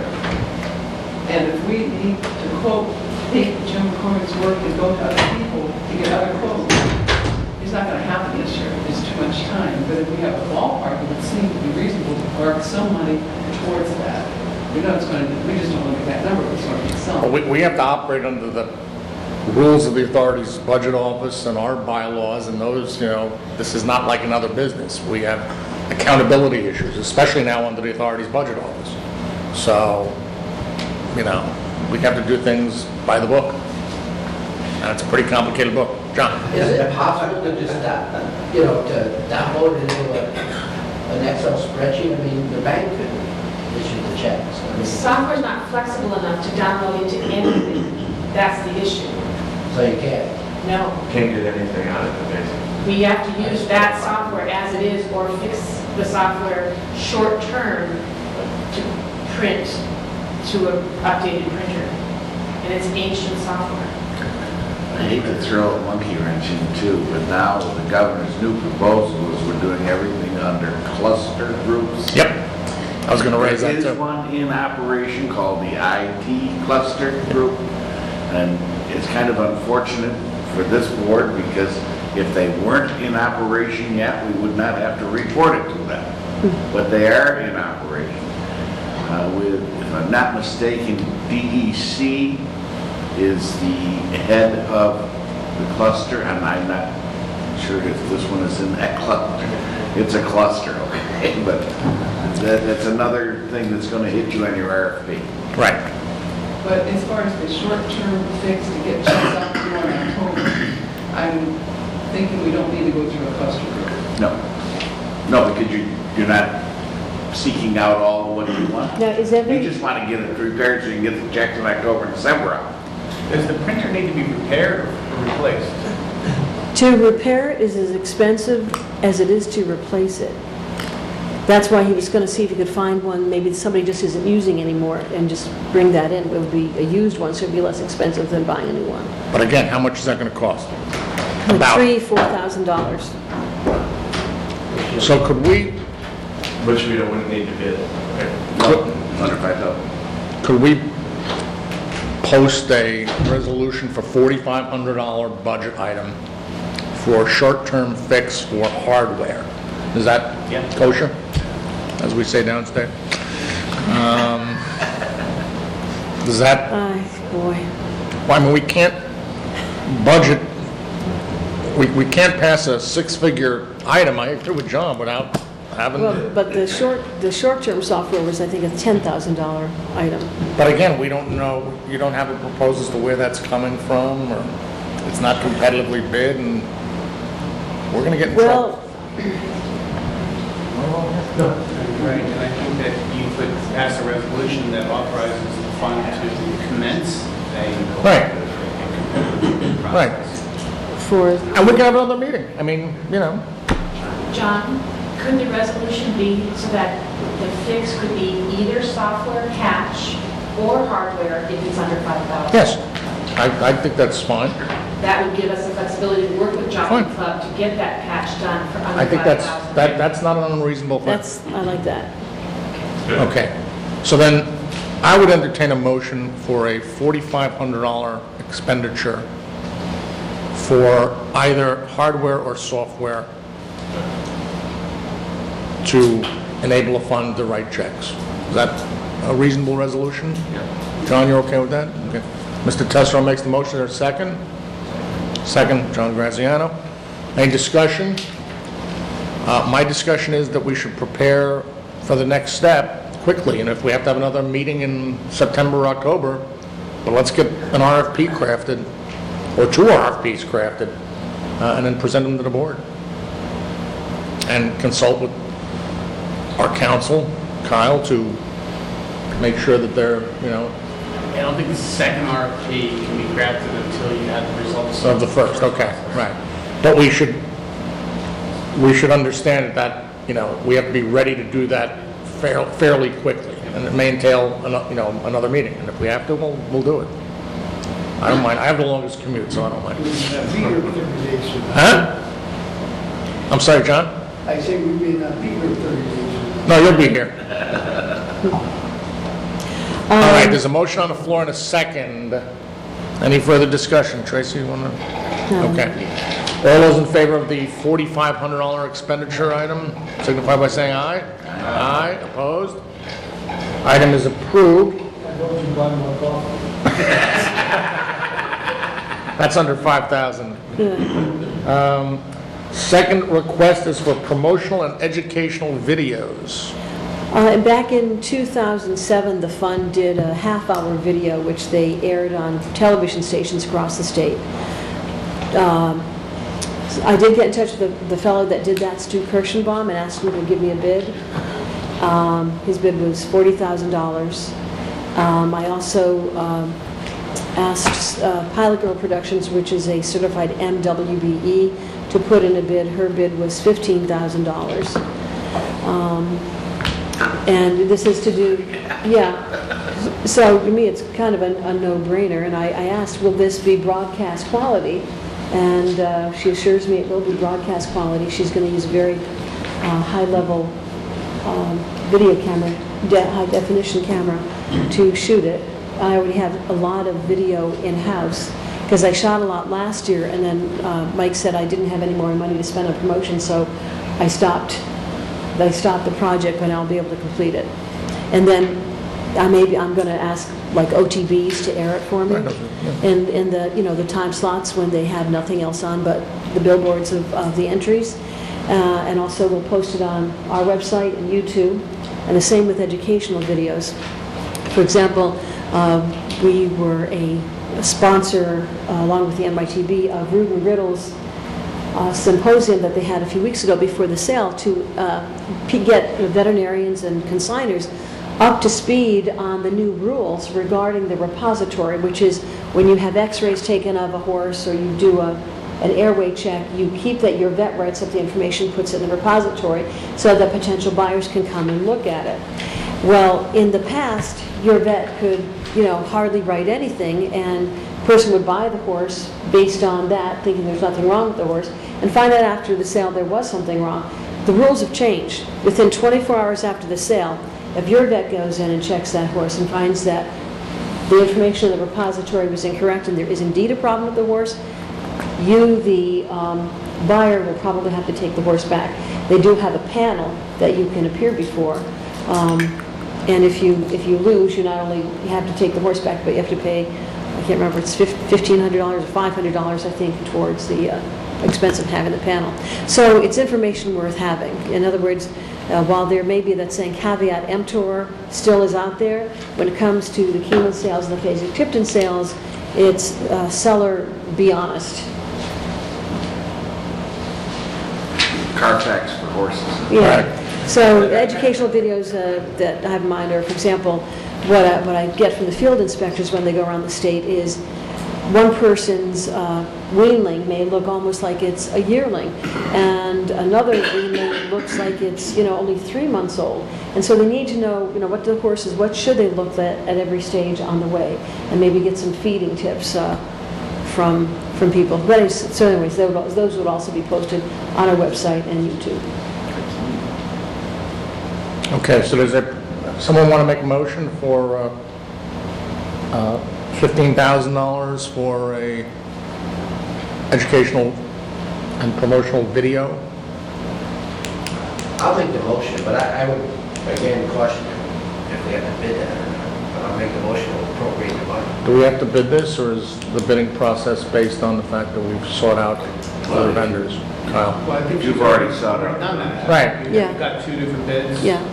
And if we need to quote, take Jim McCormick's work and go to other people to get other quotes, it's not going to happen this year. It's too much time. But if we have a ballpark, it would seem to be reasonable to park some money towards that. We know it's going to, we just don't look at that number, it's going to be But some. we, we have to operate under the rules of the authority's budget office and our bylaws, and those, you know, this is not like another business. We have accountability issues, especially now under the authority's budget office. So, you know, we have to do things by the book. And it's a pretty complicated book. John? Is it possible to just, uh, you know, to download it into a- an Excel spreadsheet? I mean, the bank could issue the checks. I The mean, software's not flexible enough to download into anything. That's the issue. so you can't. No, Can't get anything out of it, basically. we have to use that software as it is or fix the software short-term to print to an updated printer. And it's ancient software. I hate to throw a monkey wrench in too, but now the governor's new proposal is we're doing everything under cluster groups. Yep. I was going to raise that There is too. one in operation called the I T cluster group, and it's kind of unfortunate for this board because if they weren't in operation yet, we would not have to report it to them. But they are in operation. Uh, with, if I'm not mistaken, D E C is the head of the cluster, and I'm not sure if this one is in that cluster. It's a cluster, okay, but that, that's another thing that's going to hit you on your R F P. Right. But as far as the short-term fix to get checks out to in October, I'm thinking we don't need to go through a cluster group. No, no, because you, you're not seeking out all what you want. now, is You every, just want to get it prepared so you can get the checks in October and December out. Does the printer need to be repaired or replaced? to repair it is as expensive as it is to replace it. That's why he was going to see if he could find one, maybe somebody just isn't using anymore, and just bring that in. It would be a used one, so it'd be less expensive than buying a new one. But again, how much is that going to cost? Like About. three, four thousand dollars. So could we, Which we don't, wouldn't need to bid. No, under five thousand. could we post a resolution for forty-five hundred dollar budget item for a short-term fix for hardware? Is that Yeah. kosher, as we say downstate? Um, Does that, Ay, boy. well, I mean, we can't budget, we, we can't pass a six-figure item, I agree with John, without having, Well, but the short, the short-term software was, I think, a ten thousand dollar item. but again, we don't know, you don't have a proposal as to where that's coming from, or it's not competitively bid, and we're gonna get in trouble. Well, Right, and I think that you could pass a resolution that authorizes the fund to commence a Right. competitive Right. process. for, And we can have another meeting, I mean, you know, John, could the resolution be so that the fix could be either software patch or hardware if it's under five thousand? yes, I, I think that's fine. That would give us the flexibility to work with Jockey Fine. Club to get that patch done for under I think five that's, thousand. that, that's not an unreasonable thing. that's, I like that. Okay, so then I would entertain a motion for a forty-five hundred dollar expenditure for either hardware or software to enable a fund to write checks. Is that a reasonable resolution? John, you're okay with that? Okay. Mister Tesoro makes the motion, there's a second? Second, John Graziano. Any discussion? Uh, My discussion is that we should prepare for the next step quickly, and if we have to have another meeting in September or October, but let's get an R F P crafted, or two R F Ps crafted, uh, and then present them to the board. And consult with our counsel, Kyle, to make sure that they're, you know, I don't think the second R F P can be crafted until you have the results. of the first, okay, right. But we should, we should understand that, you know, we have to be ready to do that fair- fairly quickly, and it may entail, ano- you know, another meeting, and if we have to, we'll, we'll do it. I don't mind, I have the longest commute, so I don't mind. Be here thirty days from now. Huh? I'm sorry, John? I say we may not be here thirty days from now. No, you'll be here. All right, there's a motion on the floor and a second. Any further discussion? Tracy, you want to? No. Okay. All those in favor of the forty-five hundred dollar expenditure item, signify by saying aye. Aye. Opposed? Item is approved. I vote you buy my coffee. That's under five thousand. Um, Second request is for promotional and educational videos. Uh, Back in two thousand seven, the fund did a half-hour video, which they aired on television stations across the state. Um, I did get in touch with the, the fellow that did that, Stu Kirschenbaum, and asked him to give me a bid. Um, his bid was forty thousand dollars. Um, I also um, asked uh, Pilot Girl Productions, which is a certified M W B E, to put in a bid. Her bid was fifteen thousand dollars. Um, and this is to do, yeah. So to me, it's kind of a, a no-brainer. And I, I asked, will this be broadcast quality? And uh, she assures me it will be broadcast quality. She's going to use a very uh, high-level um, video camera, de- high-definition camera, to shoot it. I already have a lot of video in-house, because I shot a lot last year, and then uh, Mike said I didn't have any more money to spend on promotion, so I stopped. I stopped the project, but I'll be able to complete it. And then I maybe I'm going to ask like O T Bs to air it for me, in in the you know the time slots when they have nothing else on but the billboards of, of the entries, uh, and also we'll post it on our website and YouTube, and the same with educational videos. For example, uh, we were a sponsor, uh, along with the N Y T B, of Reuben Riddle's uh, symposium that they had a few weeks ago before the sale to uh, p- get veterinarians and consigners up to speed on the new rules regarding the repository, which is when you have x-rays taken of a horse or you do a, an airway check, you keep that, your vet writes up the information, puts it in the repository, so that potential buyers can come and look at it. Well, in the past, your vet could, you know, hardly write anything, and a person would buy the horse based on that, thinking there's nothing wrong with the horse, and find out after the sale there was something wrong. The rules have changed. Within twenty-four hours after the sale, if your vet goes in and checks that horse and finds that the information in the repository was incorrect and there is indeed a problem with the horse, you, the um, buyer, will probably have to take the horse back. They do have a panel that you can appear before. Um, and if you if you lose, you not only have to take the horse back, but you have to pay, I can't remember, it's fifteen hundred dollars or five hundred dollars, I think, towards the uh, expense of having the panel. So it's information worth having. In other words, uh, while there may be that saying caveat emptor still is out there, when it comes to the Keeneland sales and the Fasig-Tipton sales, it's uh, seller, be honest. Carfax for horses. Yeah. So educational videos uh, that I have in mind are, for example, what I, what I get from the field inspectors when they go around the state is one person's uh, weanling may look almost like it's a yearling, and another weanling looks like it's, you know, only three months old. And so they need to know, you know, what the horses, what should they look at at every stage on the way, and maybe get some feeding tips uh, from from people. But anyways, so anyways, those would, those would also be posted on our website and YouTube. Okay, so does there, someone want to make a motion for uh, uh, fifteen thousand dollars for a educational and promotional video? I'll make the motion, but I, I would, again, caution if we have to bid that or not. But I'll make the motion to appropriate the money. Do we have to bid this, or is the bidding process based on the fact that we've sought out other vendors? Kyle? Well, I think You've already sought out. done that. Right. You've Yeah. got two different bids. Yeah.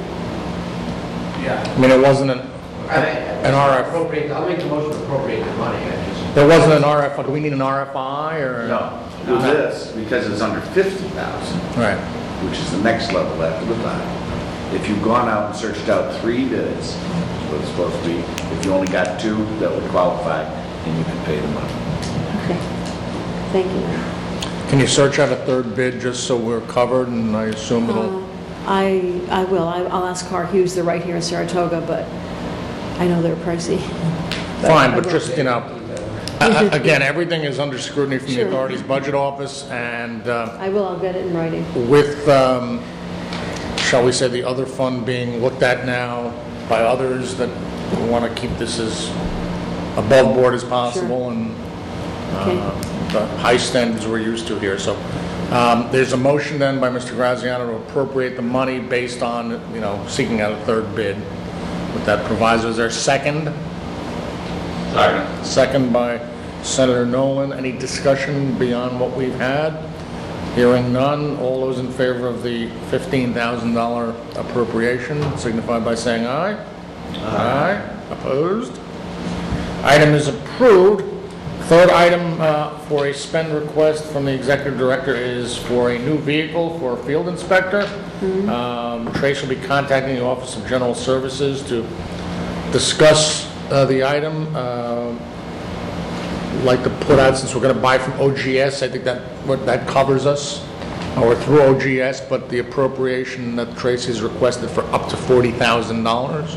Yeah. I mean, it wasn't an, I- an R F, Appropriate, I'll make the motion to appropriate the money. I just, there wasn't an R F, do we need an R F I, or? No, do this, because it's under fifty thousand, Right. which is the next level after the five. If you've gone out and searched out three bids, that's what it's supposed to be. If you only got two, that would qualify, and you can pay the money. Okay. Thank you. Can you search out a third bid just so we're covered, and I assume it'll? Uh, I I will. I, I'll ask Carr Hughes. They're right here in Saratoga, but I know they're pricey. Fine, I but will. just, you know, a- a- again, everything is under scrutiny from the Sure. authority's budget office, and uh, I will. I'll get it in writing. with, um, shall we say, the other fund being looked at now by others that want to keep this as above board as possible, and Okay. uh, the high standards we're used to here. So um, there's a motion then by Mister Graziano to appropriate the money based on, you know, seeking out a third bid with that proviso. Is there a second? Second. Second by Senator Nolan. Any discussion beyond what we've had? Hearing none, all those in favor of the fifteen thousand dollars appropriation signify by saying aye. Aye. Opposed? Item is approved. Third item uh, for a spend request from the executive director is for a new vehicle for a field inspector. Um, Trace will be contacting the Office of General Services to discuss uh, the item. Uh, like to put out, since we're going to buy from O G S, I think that what that covers us, or through O G S, but the appropriation that Tracy has requested for up to forty thousand dollars.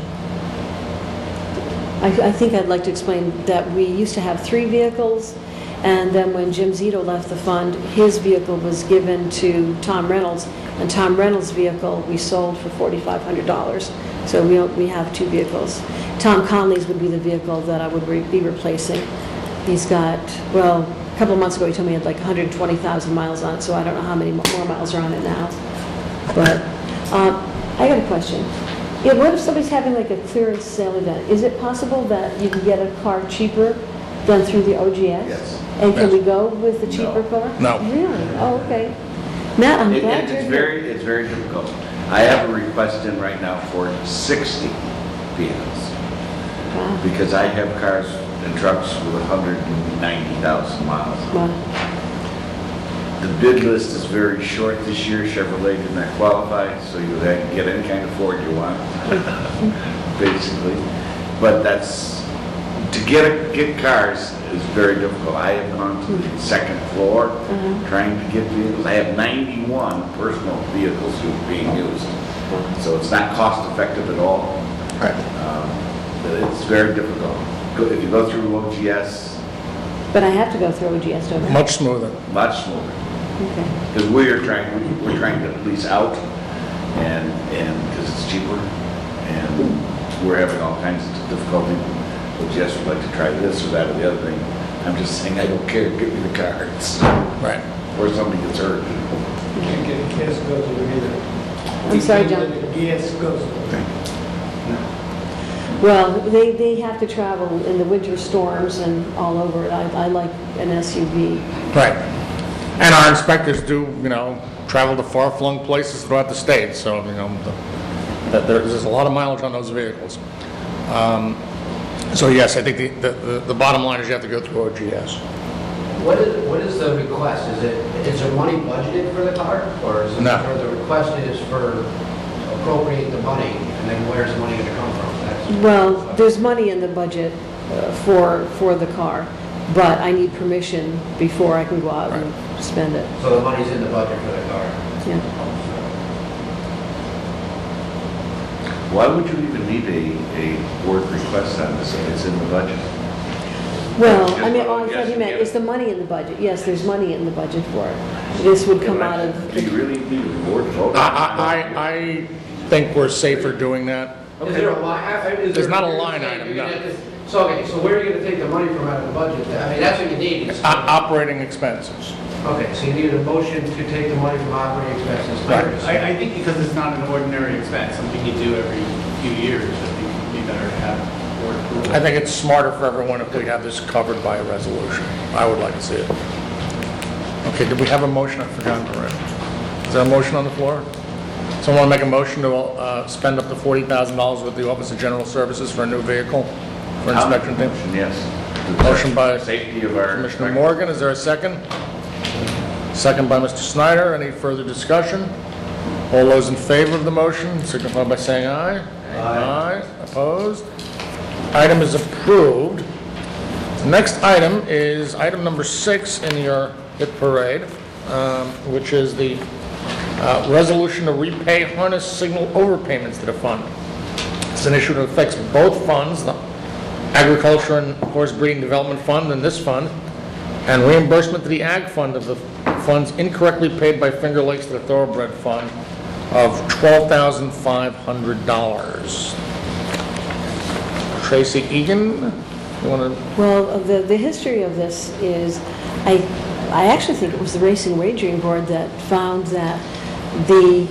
I, I think I'd like to explain that we used to have three vehicles, and then when Jim Zito left the fund, his vehicle was given to Tom Reynolds, and Tom Reynolds' vehicle we sold for forty-five hundred dollars. So we, we have two vehicles. Tom Conley's would be the vehicle that I would re be replacing. He's got, well, a couple of months ago he told me he had like one hundred twenty thousand miles on it, so I don't know how many more miles are on it now. But um, I got a question. Yeah, what if somebody's having like a clearance sale event? Is it possible that you can get a car cheaper than through the O G S? Yes. And can Yes. we go with the cheaper No. car? No. Really? Oh, okay. Matt, I'm It- glad it- you're It's here. very, it's very difficult. I have a request in right now for sixty vehicles, Wow. because I have cars and trucks with one hundred ninety thousand miles. Wow. The bid list is very short this year. Chevrolet did not qualify, so you can get any kind of Ford you want, basically. But that's to get, a- get cars is very difficult. I have gone to the second floor trying to get vehicles. I have ninety-one personal vehicles being used. So it's not cost effective at all. Right. Um, It's very difficult. Go- If you go through O G S, But I have to go through O G S, don't I? Much smoother. much smoother. Okay. Because we're trying, we're trying to lease out and, and, because it's cheaper. And we're having all kinds of difficulty. O G S would like to try this or that or the other thing. I'm just saying, I don't care, give me the cards. Right. Or somebody gets hurt. You can't get a gas guzzler either. I'm sorry, John. You can't get a gas guzzler. Well, they, they have to travel in the winter storms and all over it. I, I like an S U V. Right. And our inspectors do, you know, travel to far-flung places throughout the state, so, you know, the- that there's there's a lot of mileage on those vehicles. Um, So yes, I think the, the, the bottom line is you have to go through O G S. What is, what is the request? Is it, is there money budgeted for the car? Or is it, No. or the request is for appropriate the money, and then where's the money gonna come from? That's- Well, there's money in the budget uh, for, for the car, but I need permission before I can go out and spend it. So the money's in the budget for the car? Yeah. Why would you even need a, a board request on this if it's in the budget? Well, Just I mean, vote oh, I yes thought you and meant, get is it. the money in the budget? Yes, there's money in the budget for it. This would come out of, Do you really need a board vote? I, I, I think we're safer doing that. Is there a line? I- I- is There's there- not a line item, you're no. gonna have to- So, okay, so where are you gonna take the money from out of the budget? I mean, that's what you need. is- O- Operating expenses. Okay, so you need a motion to take the money from operating expenses. Right. I, I think because it's not an ordinary expense, something you do every few years, I think it'd be better to have board approval. I think it's smarter for everyone if we have this covered by a resolution. I would like to see it. Okay, did we have a motion? I forgot already. Is there a motion on the floor? Someone want to make a motion to uh, spend up to forty thousand dollars with the Office of General Services for a new vehicle for inspection team? Yes. Motion by Safety of our. Commissioner Morgan, is there a second? Second by Mister Snyder, any further discussion? All those in favor of the motion signify by saying aye. Aye. Opposed? Item is approved. The next item is item number six in your hit parade, um, which is the uh, resolution to repay harness signal overpayments to the fund. It's an issue that affects both funds, the Agriculture and Horse Breeding Development Fund and this fund, and reimbursement to the Ag Fund of the funds incorrectly paid by Finger Lakes to the Thoroughbred Fund of twelve thousand five hundred dollars. Tracy Egan, you want to? well, uh, the, the history of this is, I, I actually think it was the Racing Wagering Board that found that the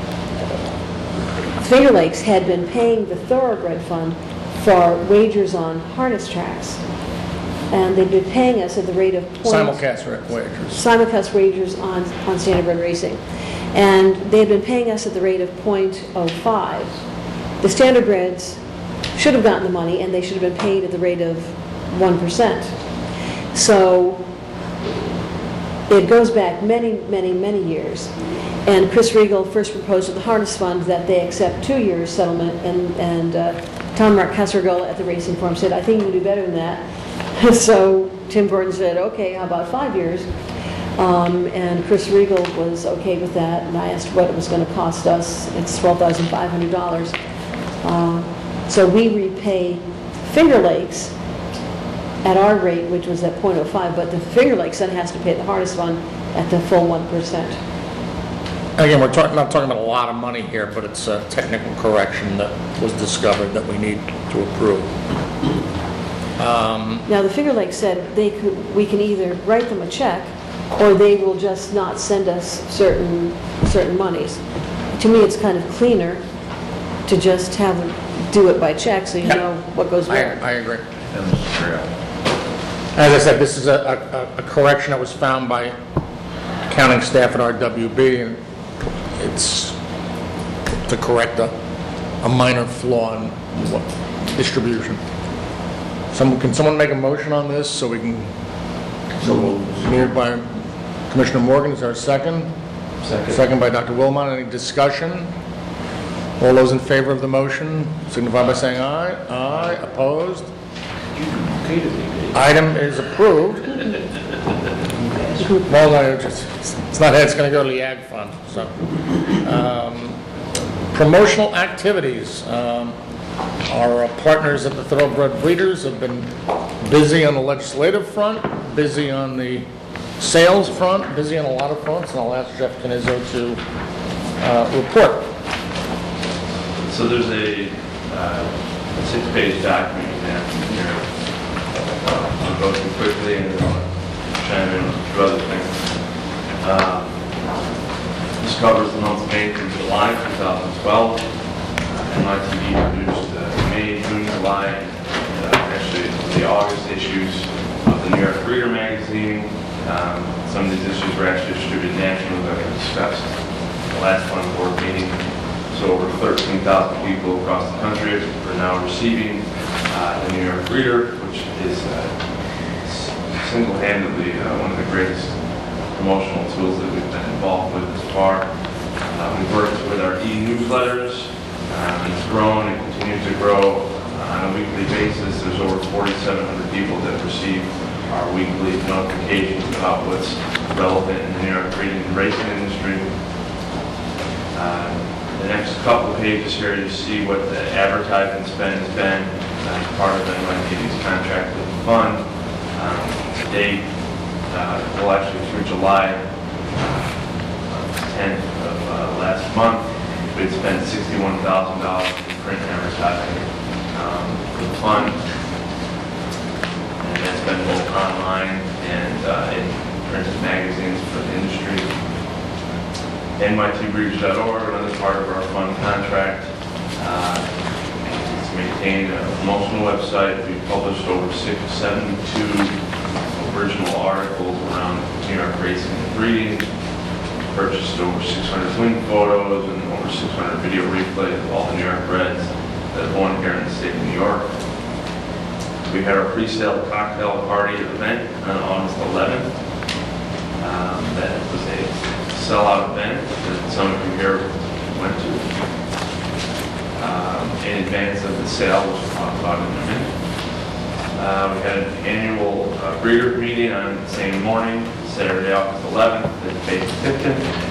Finger Lakes had been paying the Thoroughbred Fund for wagers on harness tracks. And they'd been paying us at the rate of point... Simulcast ra- wagers. Simulcast wagers on, on Standardbred Racing. And they had been paying us at the rate of point oh five. The Standardbreds should have gotten the money, and they should have been paid at the rate of one percent. So it goes back many, many, many years. And Chris Riegel first proposed to the Harness Fund that they accept two years settlement, and, and uh, Tom Mark Cassergola at the Racing Forum said, I think you can do better than that. So Tim Gordon said, okay, how about five years? Um, and Chris Riegel was okay with that, and I asked what it was going to cost us. It's twelve thousand five hundred dollars. Uh, so we repay Finger Lakes at our rate, which was at point oh five, but the Finger Lakes then has to pay the Harness Fund at the full one percent. Again, we're talking, not talking about a lot of money here, but it's a technical correction that was discovered that we need to approve. Um, Now, the Finger Lakes said they could, we can either write them a check, or they will just not send us certain, certain monies. To me, it's kind of cleaner to just have them do it by check, so you Yep. know what goes I, where. I agree. And Mister Trail. As I said, this is a, a, a correction that was found by accounting staff at R W B, and it's to correct a, a minor flaw in what, distribution. Someone, can someone make a motion on this so we can? So moved by Commissioner Morgan. Is there a second? Second. Second by Doctor Wilmot. Any discussion? All those in favor of the motion signify by saying aye. Aye. Opposed? repeatedly. Item is approved. Well, no, it's just- it's not, it's going to go to the Ag Fund, so. Um, Promotional activities. Um, Our partners at the Thoroughbred Breeders have been busy on the legislative front, busy on the sales front, busy on a lot of fronts, and I'll ask Jeff Canizzo to uh, report. So there's a uh, six-page document example here. Uh, I'll go through quickly and then I'll chime in on a few other things. Uh, This covers the months of May through July two thousand twelve. Uh, N Y T V produced uh, May, June, July, and uh, actually the August issues of the New York Breeder magazine. Um, some of these issues were actually distributed nationally that I discussed at the last fund board meeting. So over thirteen thousand people across the country are now receiving uh, the New York Breeder, which is uh, single-handedly uh, one of the greatest promotional tools that we've been involved with thus far. Uh, we've worked with our e-newsletters, um, and it's grown and continues to grow uh, on a weekly basis. There's over forty-seven hundred people that receive our weekly notifications about what's relevant in the New York breeding and racing industry. Uh, the next couple of pages here, you see what the advertising spend has been as part of N Y T V's contract with the fund. Um, to date, Uh, well, actually, through July tenth of uh, last month, we'd spent sixty-one thousand dollars in print advertising um, for the fund. And that's been both online and uh, in printed magazines for the industry. N Y T breeders dot org, another part of our fund contract. Uh, it's maintained a promotional website. We've published over six, seventy-two original articles around New York racing and breeding, purchased over six hundred win photos and over six hundred video replays of all the New York breds that have won here in the state of New York. We had our pre-sale cocktail party event on August eleventh. Um, that was a sellout event that some of you here went to. Um, in advance of the sale, which we'll talk about in a minute. Uh, we had an annual uh, breeder meeting on the same morning, Saturday, August eleventh, at Bates Tipton,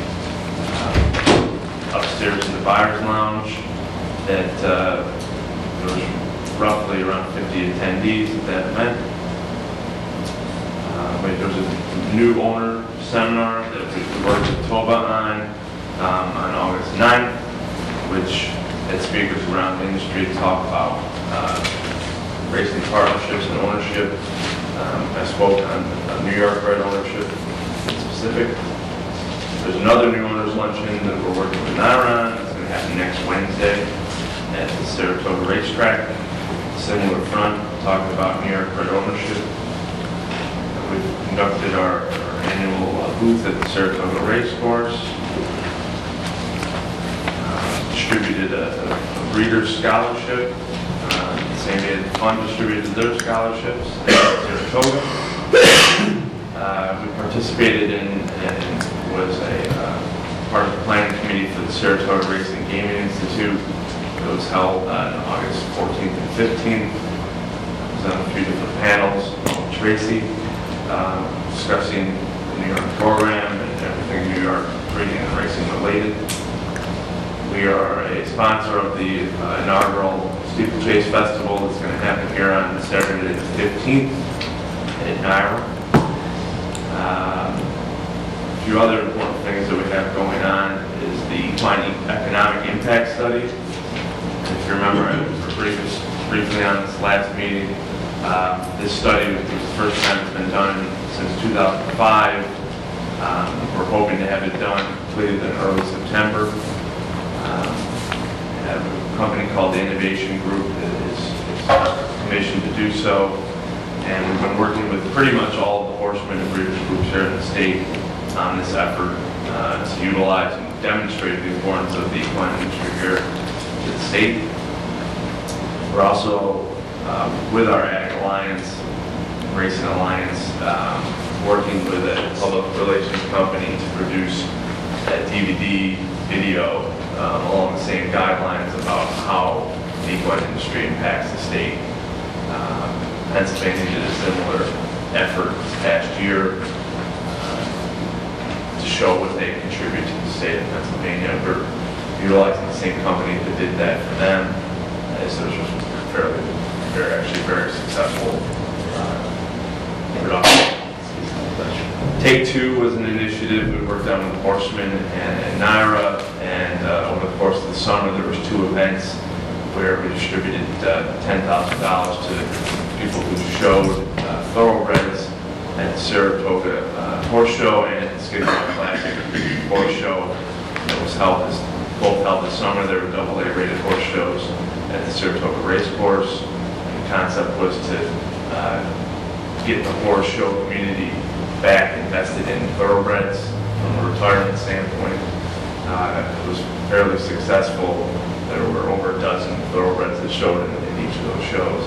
uh, upstairs in the buyer's lounge. That uh, there was roughly around fifty attendees at that event. Uh, wait, there was a new owner seminar that we worked with Toba on um, on August ninth, which had speakers around the industry to talk about uh, racing partnerships and ownership. Um, I spoke on, on New York bred ownership in specific. There's another new owners luncheon that we're working with Nyron. It's going to happen next Wednesday at the Saratoga Racetrack. Similar front, talking about New York bred ownership. We've conducted our, our annual uh, booth at the Saratoga Racecourse. Uh, distributed a, a breeder's scholarship. Uh, same day the fund distributed their scholarships at Saratoga. Uh, we participated in and was a uh, part of the planning committee for the Saratoga Racing Gaming Institute. It was held on August fourteenth and fifteenth. It was on a few different panels. Tracy uh, discussing the New York program and everything New York breeding and racing related. We are a sponsor of the uh, inaugural Steeplechase Festival that's going to happen here on Saturday the fifteenth at Nyra. Um, a few other important things that we have going on is the Equine Economic Impact Study. If you remember, I was briefly, briefly on this last meeting. Uh, this study was the first time it's been done since two thousand five. Um, we're hoping to have it done completed in early September. Um, we have a company called the Innovation Group that is, is commissioned to do so. And we've been working with pretty much all of the horsemen and breeders groups here in the state on this effort uh, to utilize and demonstrate the importance of the equine industry here to the state. We're also, um, with our Ag Alliance, Racing Alliance, um, working with a public relations company to produce a D V D video um, along the same guidelines about how the equine industry impacts the state. Um, Pennsylvania did a similar effort this past year uh, to show what they contribute to the state of Pennsylvania. We're utilizing the same company that did that for them. Uh, so it was fairly, very, actually very successful uh, production. Take Two was an initiative we worked on with Horseman and, and Naira, and uh, over the course of the summer there was two events where we distributed uh, ten thousand dollars to people who showed uh, thoroughbreds at the Saratoga uh, Horse Show and at the Skidmore Classic Horse Show that was held this, both held this summer. There were double A rated horse shows at the Saratoga Race Course. And the concept was to uh, get the horse show community back invested in thoroughbreds from a retirement standpoint. Uh, it was fairly successful. There were over a dozen thoroughbreds that showed in, in each of those shows.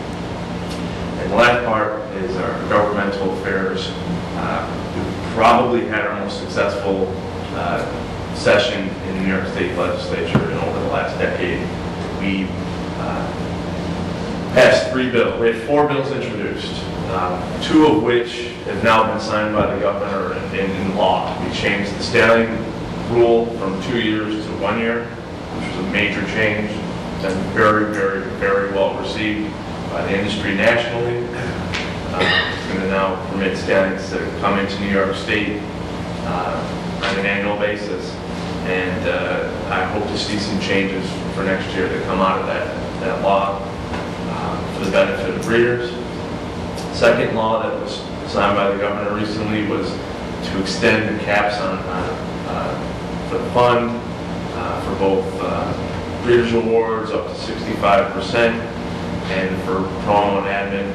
And the last part is our governmental affairs. Uh, we probably had our most successful uh, session in the New York State Legislature in over the last decade. We uh, passed three bills. We had four bills introduced. Uh, two of which have now been signed by the governor in, in, in law. We changed the stallion rule from two years to one year, which was a major change. Been very, very, very well received by the industry nationally. Uh, it's going to now permit stallions to come into New York State uh, on an annual basis. And uh, I hope to see some changes for next year that come out of that, that law uh, for the benefit of breeders. Second law that was signed by the governor recently was to extend the caps on, on uh, for the fund uh, for both uh, breeders' awards up to sixty-five percent, and for promo and admin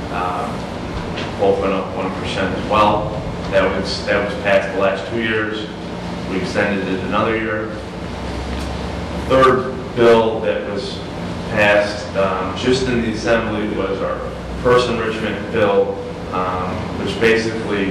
uh, both went up one percent as well. That was that was passed the last two years. We extended it another year. The third bill that was passed um, just in the assembly was our purse enrichment bill, um, which basically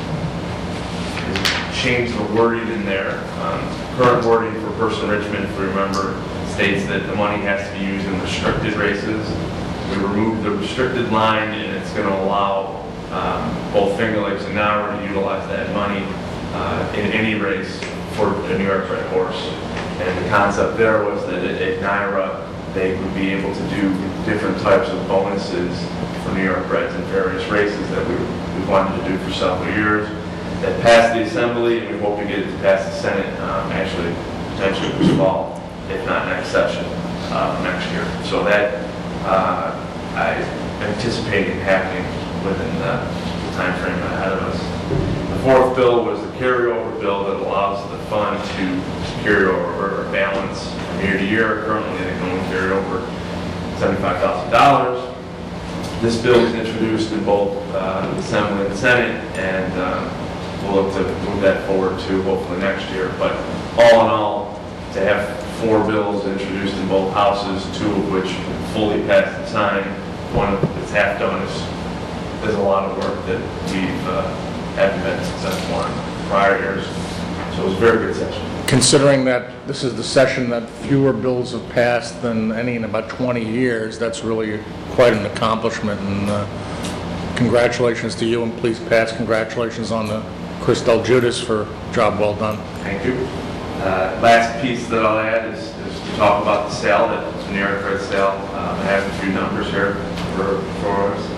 changed the wording in there. Um, current wording for purse enrichment, if you remember, states that the money has to be used in restricted races. We removed the restricted line, and it's going to allow um, both Finger Lakes and Naira to utilize that money uh, in any race for a New York bred horse. And the concept there was that at, at Naira, they would be able to do different types of bonuses for New York breds in various races that we, we wanted to do for several years. That passed the Assembly, and we hope to get it to pass the Senate, um, actually, potentially this fall, if not next session, uh, next year. So that, uh, I anticipate it happening within the time frame ahead of us. The fourth bill was the carryover bill that allows the fund to carry over or balance from year to year. Currently, they can only carry over seventy-five thousand dollars. This bill was introduced in both uh, the Assembly and the Senate, and uh, we'll look to move that forward to hopefully next year. But all in all, to have four bills introduced in both houses, two of which fully passed and signed, one that's half done, is, is a lot of work that we've uh, haven't been successful on prior years. So it was a very good session. Considering that this is the session that fewer bills have passed than any in about twenty years, that's really quite an accomplishment, and uh, congratulations to you, and please pass congratulations on to Chris Del Giudice for a job well done. Thank you. Uh, last piece that I'll add is, is to talk about the sale, that it's a New York bred sale. Um, I have a few numbers here for, for us.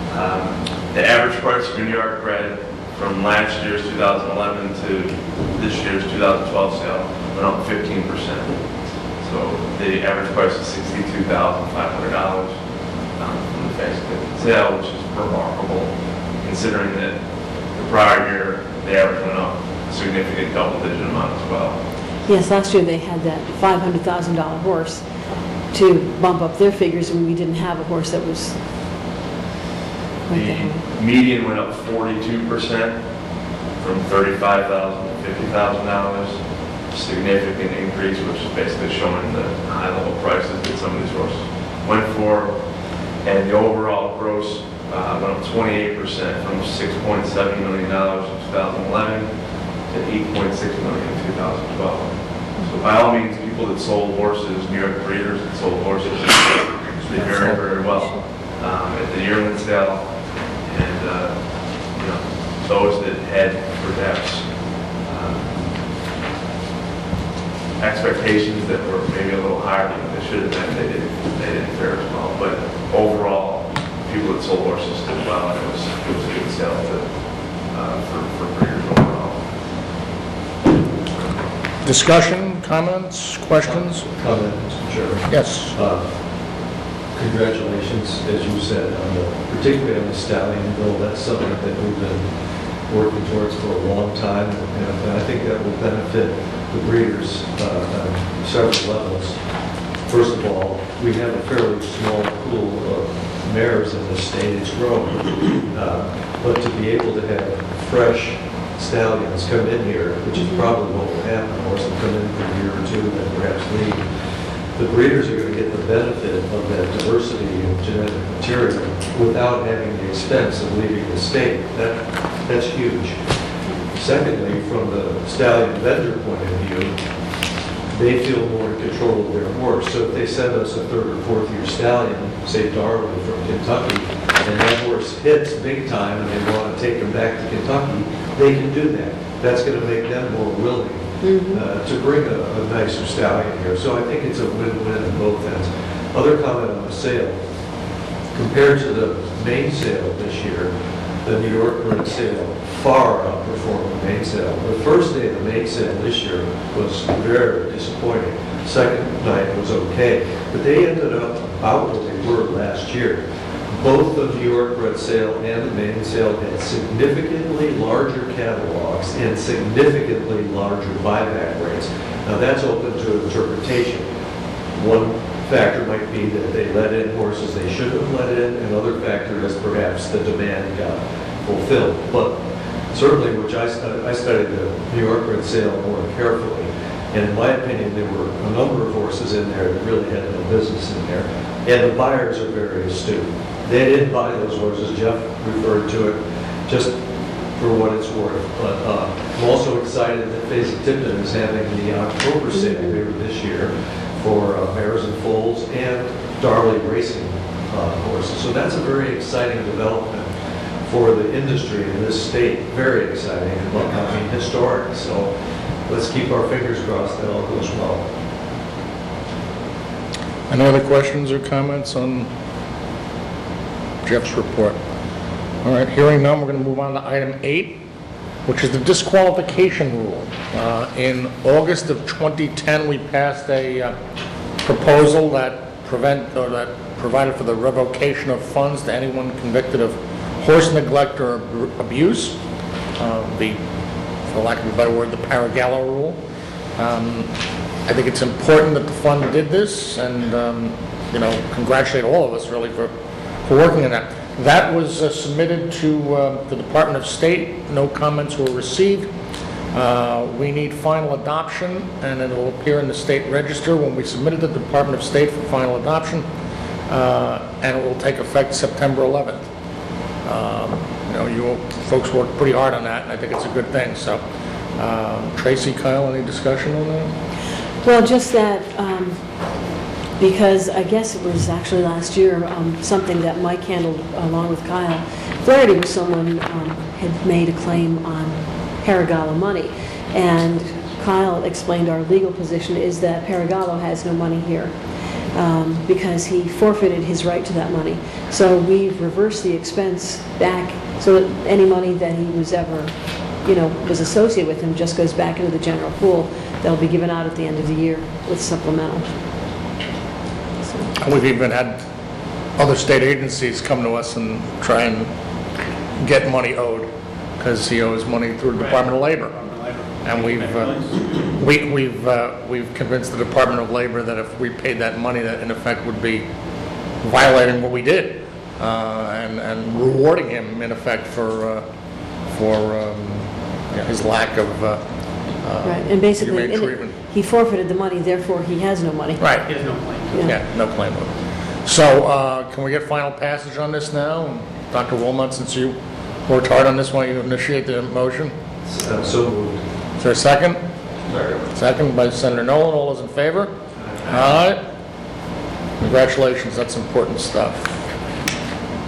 Um, the average price for New York bred from last year's two thousand eleven to this year's two thousand twelve sale went up fifteen percent. So the average price is sixty-two thousand five hundred dollars um, from the Thanksgiving sale, which is remarkable considering that the prior year the average went up a significant double-digit amount as well. Yes, last year they had that five hundred thousand dollar horse to bump up their figures, and we didn't have a horse that was quite that high. The median went up forty-two percent from thirty-five thousand dollars to fifty thousand dollars. Significant increase, which is basically showing the high-level prices that some of these horses went for. And the overall gross uh, went up twenty-eight percent from six point seven million dollars in two thousand eleven to eight point six million dollars in two thousand twelve. So by all means, people that sold horses, New York breeders that sold horses, did very, very well. um, at the yearling sale, and, uh, you know, those that had perhaps uh, expectations that were maybe a little higher than they should have been, they didn't, they didn't fare as well. But overall, people that sold horses did well, and it was, it was a good sale to, uh, for, for breeders overall. Discussion, comments, questions? Comment, Mister Chairman. Yes. Uh, Congratulations, as you said, on the, particularly on the stallion bill. That's something that we've been working towards for a long time, and I think that will benefit the breeders uh, on several levels. First of all, we have a fairly small pool of mares in the state. It's growing, uh, but to be able to have fresh stallions come in here, which is probably what will happen, horses come in for a year or two, then perhaps leave. The breeders are going to get the benefit of that diversity of genetic material without having the expense of leaving the state. That, that's huge. Secondly, from the stallion vendor point of view, they feel more in control of their horse. So if they send us a third or fourth year stallion, say Darwin from Kentucky, and that horse hits big time and they want to take him back to Kentucky, they can do that. That's going to make them more willing Mm-hmm. uh, to bring a, a nicer stallion here. So I think it's a win-win on both ends. Other comment on the sale. Compared to the Maine sale this year, the New York bred sale far outperformed the Maine sale. The first day of the Maine sale this year was very disappointing. Second night was okay, but they ended up about what they were last year. Both the New York bred sale and the Maine sale had significantly larger catalogs and significantly larger buyback rates. Now that's open to interpretation. One factor might be that they let in horses they should have let in, and another factor is perhaps the demand got fulfilled. But certainly, which I, stu I studied the New York bred sale more carefully, and in my opinion, there were a number of horses in there that really had no business in there, and the buyers are very astute. They didn't buy those horses. Jeff referred to it just for what it's worth. But uh, I'm also excited that Faisal Tipton is having the October sale here this year for uh, mares and foals and Darley racing uh, horses. So that's a very exciting development for the industry in this state. Very exciting and, I mean, historic. So let's keep our fingers crossed that all goes well. Any other questions or comments on Jeff's report? All right, hearing none, we're going to move on to item eight, which is the disqualification rule. Uh, in August of twenty ten, we passed a uh, proposal that prevent or that provided for the revocation of funds to anyone convicted of horse neglect or ab abuse. Uh, the, for lack of a better word, the Paragallo rule. Um, I think it's important that the fund did this, and um, you know, congratulate all of us really for. for working on that. That was uh, submitted to uh, the Department of State. No comments were received. Uh, we need final adoption, and it will appear in the state register when we submit it to the Department of State for final adoption, uh, and it will take effect September eleventh. Um, you know, you folks worked pretty hard on that, and I think it's a good thing. So, um, Tracy, Kyle, any discussion on that? Well, just that, um, because I guess it was actually last year, um, something that Mike handled along with Kyle. Flaherty was someone um, had made a claim on Paragallo money, and Kyle explained our legal position is that Paragallo has no money here um, because he forfeited his right to that money. So we've reversed the expense back so that any money that he was ever, you know, was associated with him just goes back into the general pool. They'll be given out at the end of the year with supplemental. And we've even had other state agencies come to us and try and get money owed because he owes money through the Department of Labor. And we've uh, we, we've uh, we've convinced the Department of Labor that if we paid that money, that in effect would be violating what we did uh, and and rewarding him in effect for uh, for um, you know, his lack of. Uh, Uh, right, and basically, in it, he forfeited the money, therefore he has no money. Right. He has no claim. Yeah, yeah no claim. So, uh, can we get final passage on this now? Doctor Wilmot, since you worked hard on this one, you initiate the motion? Uh, so moved. Is there a second? Second. Second by Senator Nolan. All those in favor? Aye. Congratulations, that's important stuff.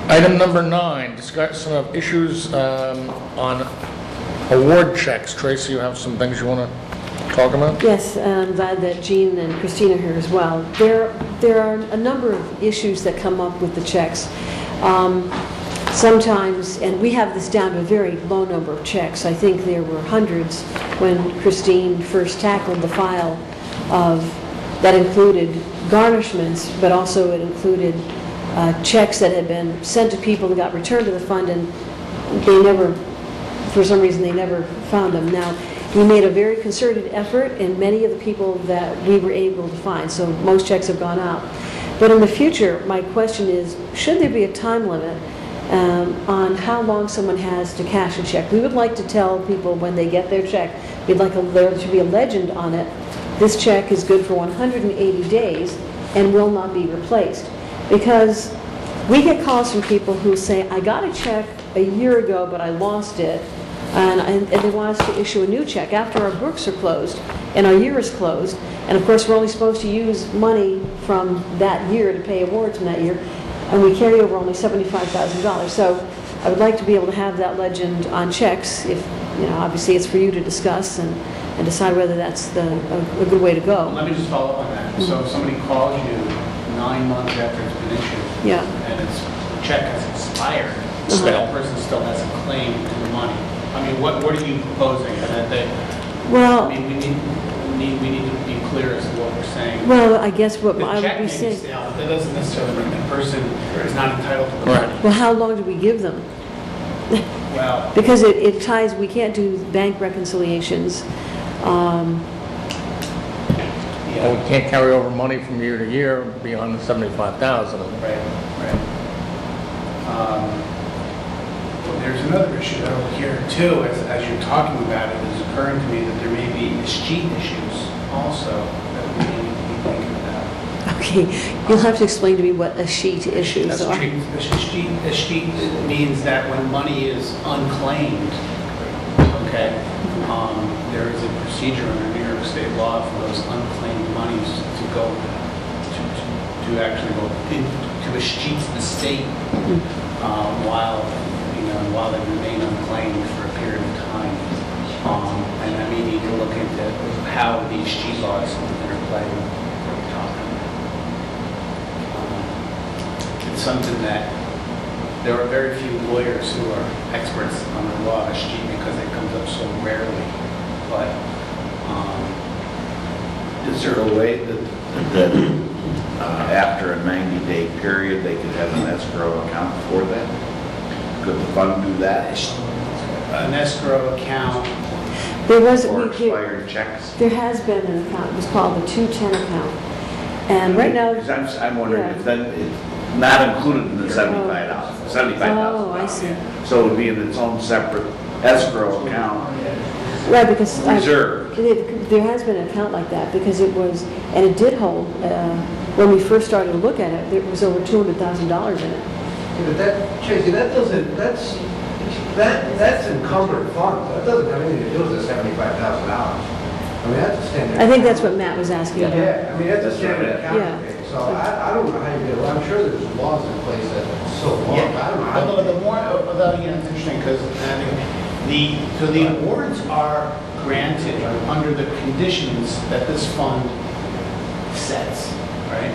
Item number nine, discussion of issues um, on award checks. Tracy, you have some things you want to talk about? Yes, I'm glad that Jean and Christina are here as well. There, there are a number of issues that come up with the checks. Um, Sometimes, and we have this down to a very low number of checks. I think there were hundreds when Christine first tackled the file of, that included garnishments, but also it included uh, checks that had been sent to people and got returned to the fund, and they never, for some reason, they never found them. Now, we made a very concerted effort, and many of the people that we were able to find, so most checks have gone out. But in the future, my question is, should there be a time limit Um, on how long someone has to cash a check? We would like to tell people when they get their check, we'd like a, there to be a legend on it. This check is good for one hundred eighty days and will not be replaced. Because we get calls from people who say, I got a check a year ago, but I lost it, and, and, and they want us to issue a new check after our books are closed and our year is closed. And of course, we're only supposed to use money from that year to pay awards from that year, and we carry over only seventy-five thousand dollars. So I would like to be able to have that legend on checks. If, you know, obviously it's for you to discuss and, and decide whether that's the, a, a good way to go. Let me just follow up on that. Mm-hmm. So if somebody calls you nine months after it's been issued, yeah, and its check has expired, uh-huh. that person still has a claim to the money. I mean, what what are you proposing? That they, well, I mean, we need, we need we need to be clear as to what we're saying. Well, I guess what the I check would be may saying. be stale, but that doesn't necessarily mean the person is not entitled to the money. Well, how long do we give them? Well, because it, it ties. We can't do bank reconciliations. Um, Yeah. Well, we can't carry over money from year to year beyond the seventy-five thousand. Right, right. Um, well, there's another issue over here too, as, as you're talking about it, it's occurring to me that there may be sheet issues also that we need to be thinking about. okay, you'll have to explain to me what a sheet issues That's are. treat- A sheet, a sheet means that when money is unclaimed, okay, um, there is a procedure under New York State law for those unclaimed monies to go, to, to, to actually go into a sheet's estate um, while, you know, while they remain unclaimed for a period of time. Um, and then we need to look into how these sheet laws interplay with what we're talking about. Um, it's something that there are very few lawyers who are experts on the law of sheet because it comes up so rarely. But um, Is there a way that, that uh, after a ninety-day period, they could have an escrow account for that? Could the fund do that? an escrow account There was, For we, there, expired checks? there has been an account, it was called the two ten account. And right now, Because I'm, I'm wondering Yeah. if then it's not included in the seventy-five thousand, seventy-five thousand. Oh, I see. So it would be in its own separate escrow account, right, because I- reserved. it- there has been an account like that, because it was, and it did hold, uh, when we first started to look at it, there was over two hundred thousand dollars in it. Yeah, but that, Tracy, that doesn't, that's, that, that's encumbered funds. That doesn't have anything to do with the seventy-five thousand dollars. I mean, that's a standard. I think that's what Matt was asking about. Yeah, I mean, that's a standard Yeah. accounting thing. So I, I don't know how you do it. I'm sure there's laws in place that are so long. Yeah, I don't know how although you the more, although, you know, it's interesting because the, so the awards are granted under the conditions that this fund sets, right?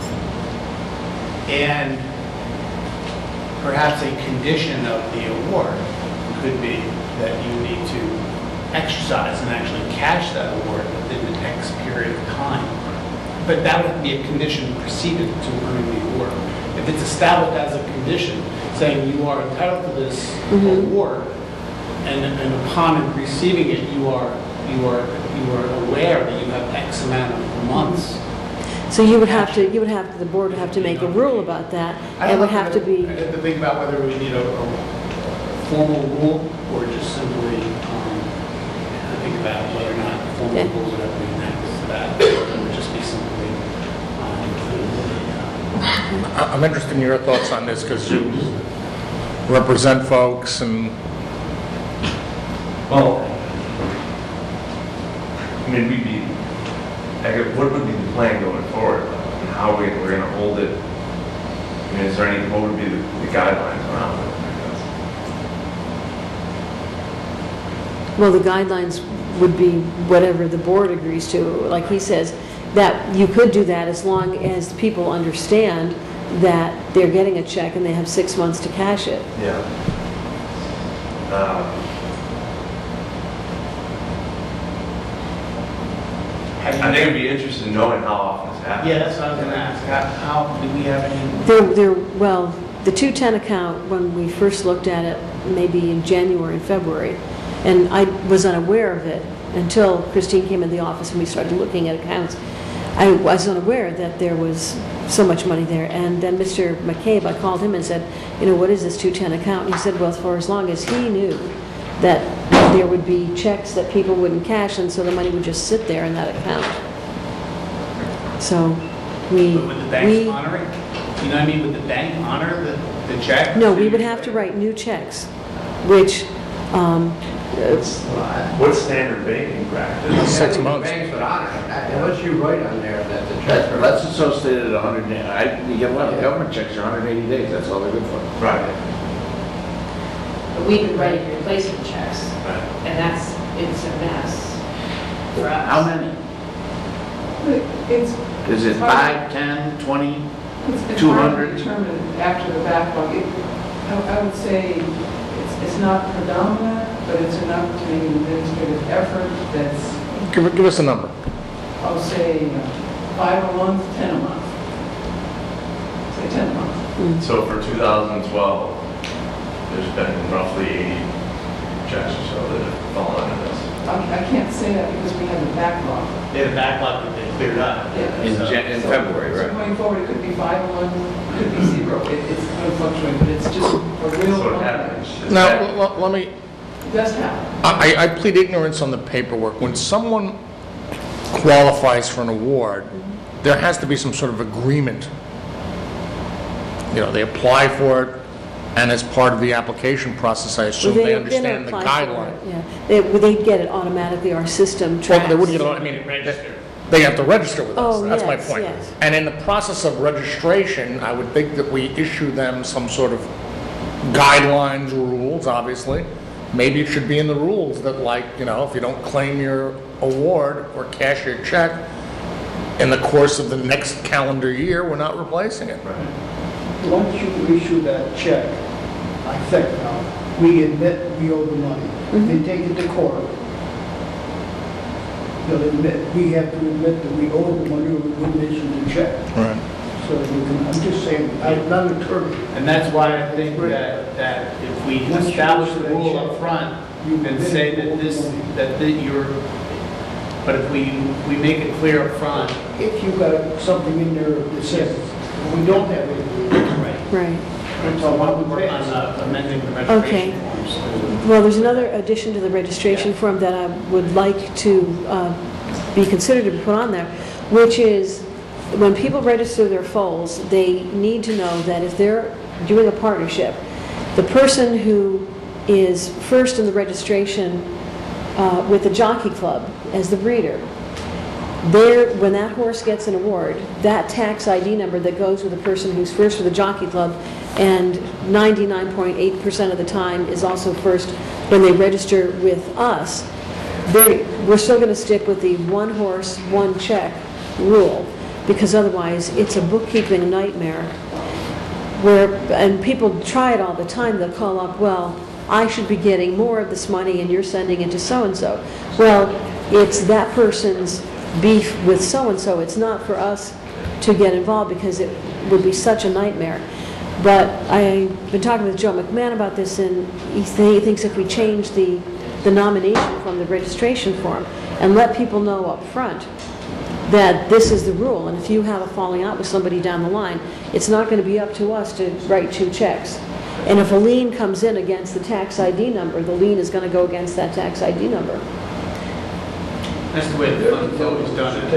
And perhaps a condition of the award could be that you need to exercise and actually cash that award within the X period of time. But that would be a condition preceded to earning the award. If it's established as a condition, saying you are entitled to this Mhm. award, and, and upon receiving it, you are, you are, you are aware that you have X amount of months. So you would have to, you would have, the board would have to make a rule about that, I and don't it would know have to be, I have to think about whether we need a, a formal rule or just simply, um, think about whether or not formal Okay. rules would have to be enacted for that, or it would just be simply, um, included. I- I'm interested in your thoughts on this because you represent folks and Well, I mean, we'd be, I guess, what would be the plan going forward? And how we, we're gonna hold it I mean, is there any, what would be the the guidelines around it? Well, the guidelines would be whatever the board agrees to. Like he says, that you could do that as long as people understand that they're getting a check and they have six months to cash it. Yeah. Um, I think it'd be interesting in knowing how often it's happening. Yeah, that's what I was gonna ask. How, how, do we have any? There, there, well, the two ten account, when we first looked at it, maybe in January and February, and I was unaware of it until Christine came in the office and we started looking at accounts. I was unaware that there was so much money there. And then Mister McCabe, I called him and said, you know, what is this two ten account? And he said, well, for as long as he knew that there would be checks that people wouldn't cash, and so the money would just sit there in that account. So we... But would the bank we, honor it? You know what I mean? Would the bank honor the, the check? No, we would have to write new checks, which... Um, What's standard banking practice? Six months. Banks would honor it. And once you write on there that the That- check... That's associated at one hundred, and- I, you get one, government checks are one hundred eighty days, that's all they're good for. Right. But we've been writing replacement checks, Right. and that's, it's a mess for us. How many? It's, Is it five, ten, twenty? it's it's two hard hundred? to determine after the backlog. It- I I would say it's, it's not predominant, but it's enough to make an administrative effort that's, Give, give us a number. I'll say, uh, five a month, ten a month. Say ten a month. So for two thousand twelve, there's been roughly eighty checks or so that have fallen into this. I I can't say that because we have a backlog. They had a backlog that they cleared up. Yeah. In So- Jan, in February, So right? going forward, it could be five a month, it could be zero. It- It's going to fluctuate, but it's just a real... So it problem. happens. It's Now, bad. l- l- let me, It does happen. I, I plead ignorance on the paperwork. When someone qualifies for an award, there has to be some sort of agreement. You know, they apply for it, and as part of the application process, I assume Well, they they- understand the they don't apply for guideline. it, Yeah, they, well, they get it automatically, our system Well, tracks. they wouldn't get, a- I mean, they- they have to register with us, Oh, that's my yes, point. yes. And in the process of registration, I would think that we issue them some sort of guidelines, rules, obviously. Maybe it should be in the rules that, like, you know, if you don't claim your award or cash your check in the course of the next calendar year, we're not replacing it. Once you issue that check, I think now, we admit we owe the money. They take it to court. They'll admit, we have to admit that we owe the money or we wouldn't issue the check. Right. So you can, I'm just saying, I'm not an attorney. And that's why I think that, that if we establish the rule up front and say that this, that the- you're, but if we, we make it clear up front. If you got something in there that says, we don't have it. Right. So why don't we work on uh, amending the Okay. registration forms? Well, there's another addition to the registration form that I would like to uh, be considered to be put on there, which is when people register their foals, they need to know that if they're doing a partnership, the person who is first in the registration uh, with the jockey club as the breeder, there, when that horse gets an award, that tax I D number that goes with the person who's first with the jockey club, and ninety-nine point eight percent of the time is also first when they register with us, they, we're still going to stick with the one horse, one check rule, because otherwise it's a bookkeeping nightmare. Where, and people try it all the time, they'll call up, well, I should be getting more of this money and you're sending it to so-and-so. Well, it's that person's beef with so-and-so. It's not for us to get involved because it would be such a nightmare. But I've been talking with Joe McMahon about this, and he, th he thinks if we change the, the nomination from the registration form and let people know up front that this is the rule, and if you have a falling out with somebody down the line, it's not going to be up to us to write two checks. And if a lien comes in against the tax I D number, the lien is going to go against that tax I D number. That's the way the fund has always done it.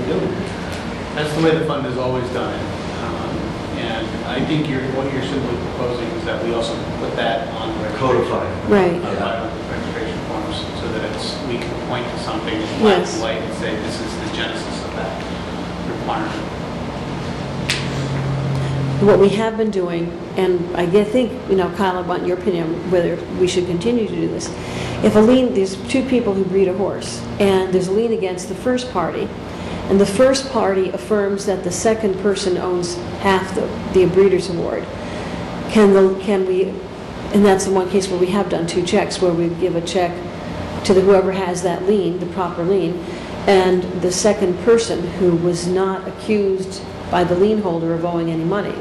That's the way the fund has always done it. Um, And I think you're, what you're simply proposing is that we also put that on the Codify. Right. Codify on the registration forms so that it's, we can point to something in black Yes. and white and say this is the genesis of that requirement. what we have been doing, and I get- think, you know, Kyle, I want your opinion whether we should continue to do this. If a lien, there's two people who breed a horse, and there's a lien against the first party, and the first party affirms that the second person owns half the, the breeder's award, can the, can we, and that's the one case where we have done two checks, where we give a check to the, whoever has that lien, the proper lien, and the second person who was not accused by the lien holder of owing any money.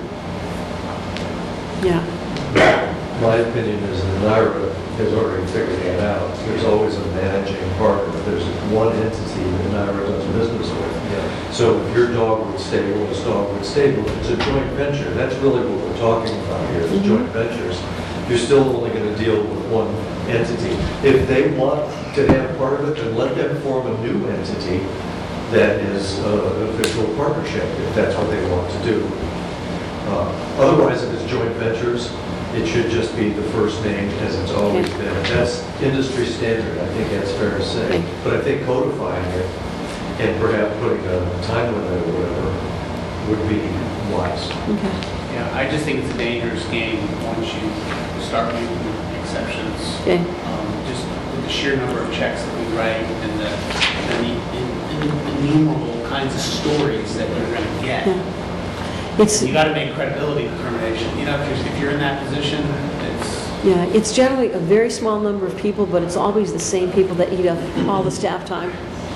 Yeah. My opinion is that NYRA has already figured that out. There's always a managing partner. There's one entity that NYRA does business with. So if your Dogwood stable is Dogwood stable, it's a joint venture. That's really what we're talking about here, is joint ventures. You're still only going to deal with one entity. If they want to have part of it, then let them form a new entity that is uh, an official partnership, if that's what they want to do. Uh, Otherwise, if it's joint ventures, it should just be the first name as it's always been. That's industry standard, I think that's fair to say. But I think codifying it and perhaps putting a time limit or whatever would be wise. Okay. Yeah, I just think it's a dangerous game once you start making exceptions. Okay. Um, Just with the sheer number of checks that we write and the, and the in- in- innumerable kinds of stories that you're going to get. Yeah. It's, You got to make credibility determination. You know, if you're, if you're in that position, it's, yeah, it's generally a very small number of people, but it's always the same people that eat up all the staff time.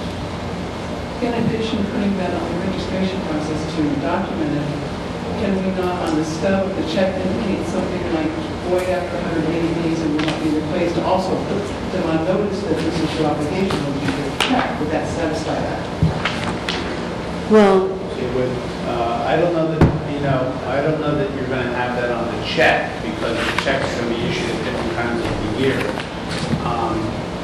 In addition, putting that on the registration process to document it, can we not on the stub of the check indicate something like void after one hundred eighty days and will not be replaced? Also put them on notice that this is your obligation, will be your check. Would that satisfy that? Well, it would, uh, I don't know that, you know, I don't know that you're going to have that on the check because the checks are going to be issued at different times of the year. Um,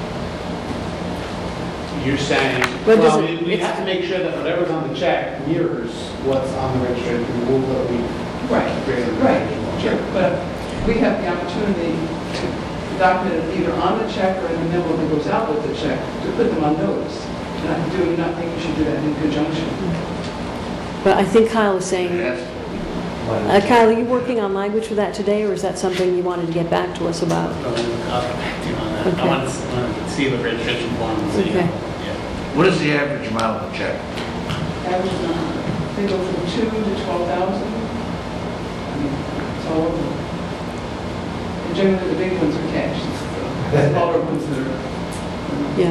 You're saying, But does well, it- we we have to make sure that whatever's on the check mirrors what's on the registration rule that we Right, created. right, sure. But we have the opportunity to document it either on the check or in the memo that goes out with the check to put them on notice. And I do not think you should do that in conjunction. but I think Kyle was saying, Yes. uh, Kyle, are you working on language for that today, or is that something you wanted to get back to us about? I'll get back to you on that. I Okay. want to want to see the registration form and see. Okay. Yeah. What is the average amount of the check? Average number, they go from two to twelve thousand. I mean, it's all over. And generally, the big ones are cash. The smaller ones that are. Yeah.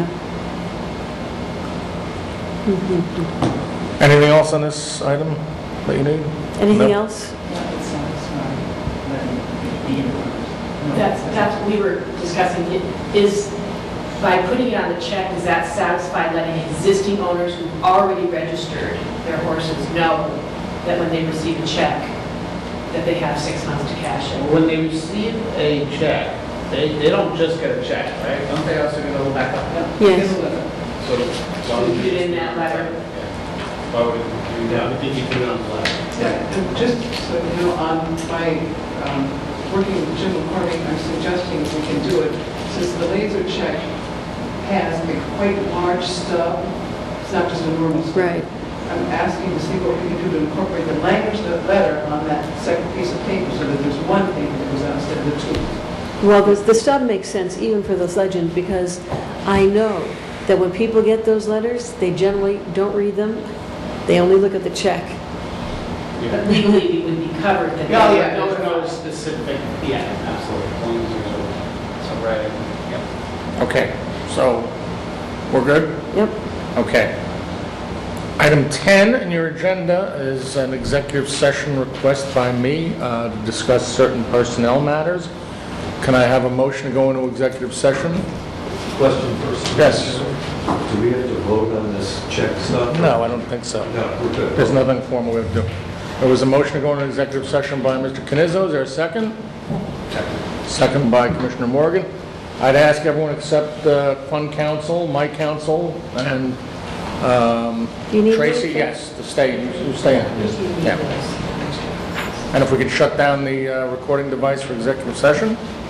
Anything else on this item that you need? Anything No? else? Not that satisfying. Letting the That's, that's what we were discussing, It is, by putting it on the check, does that satisfy letting existing owners who've already registered their horses know that when they receive a check, that they have six months to cash it? When they receive a check, they, they don't just get a check, right? Don't they also get a little backup? Yes. So, why would Put you it in that letter. Why would you, yeah, I think you put it on the letter. Yeah, and just so you know, on my, um, working with Jim McCormick, I'm suggesting if we can do it, since the laser check has a quite large stub, it's not just a normal stub. Right. I'm asking to see what we can do to incorporate the language of the letter on that second piece of paper, so that there's one paper that goes out instead of the two. Well, the, the stub makes sense even for this legend, because I know that when people get those letters, they generally don't read them. They only look at the check. But legally, it would be covered that. Yeah, they yeah, were there's no notified. specific, yeah, absolutely. As long as there's a, some writing, yep. Okay, so we're good? Yep. Okay. Item ten in your agenda is an executive session request by me uh, to discuss certain personnel matters. Can I have a motion to go into executive session? Question first. Yes. Do we have to vote on this check stuff? No, I don't think so. No, we're good. There's nothing formal we have to do. There was a motion to go into executive session by Mister Canizzo. Is there a second? Second. Second by Commissioner Morgan. I'd ask everyone except uh, Fund Council, my council, and um, Do you need Tracy, me? yes, to stay, you you stay in. Yeah. And if we could shut down the uh, recording device for executive session?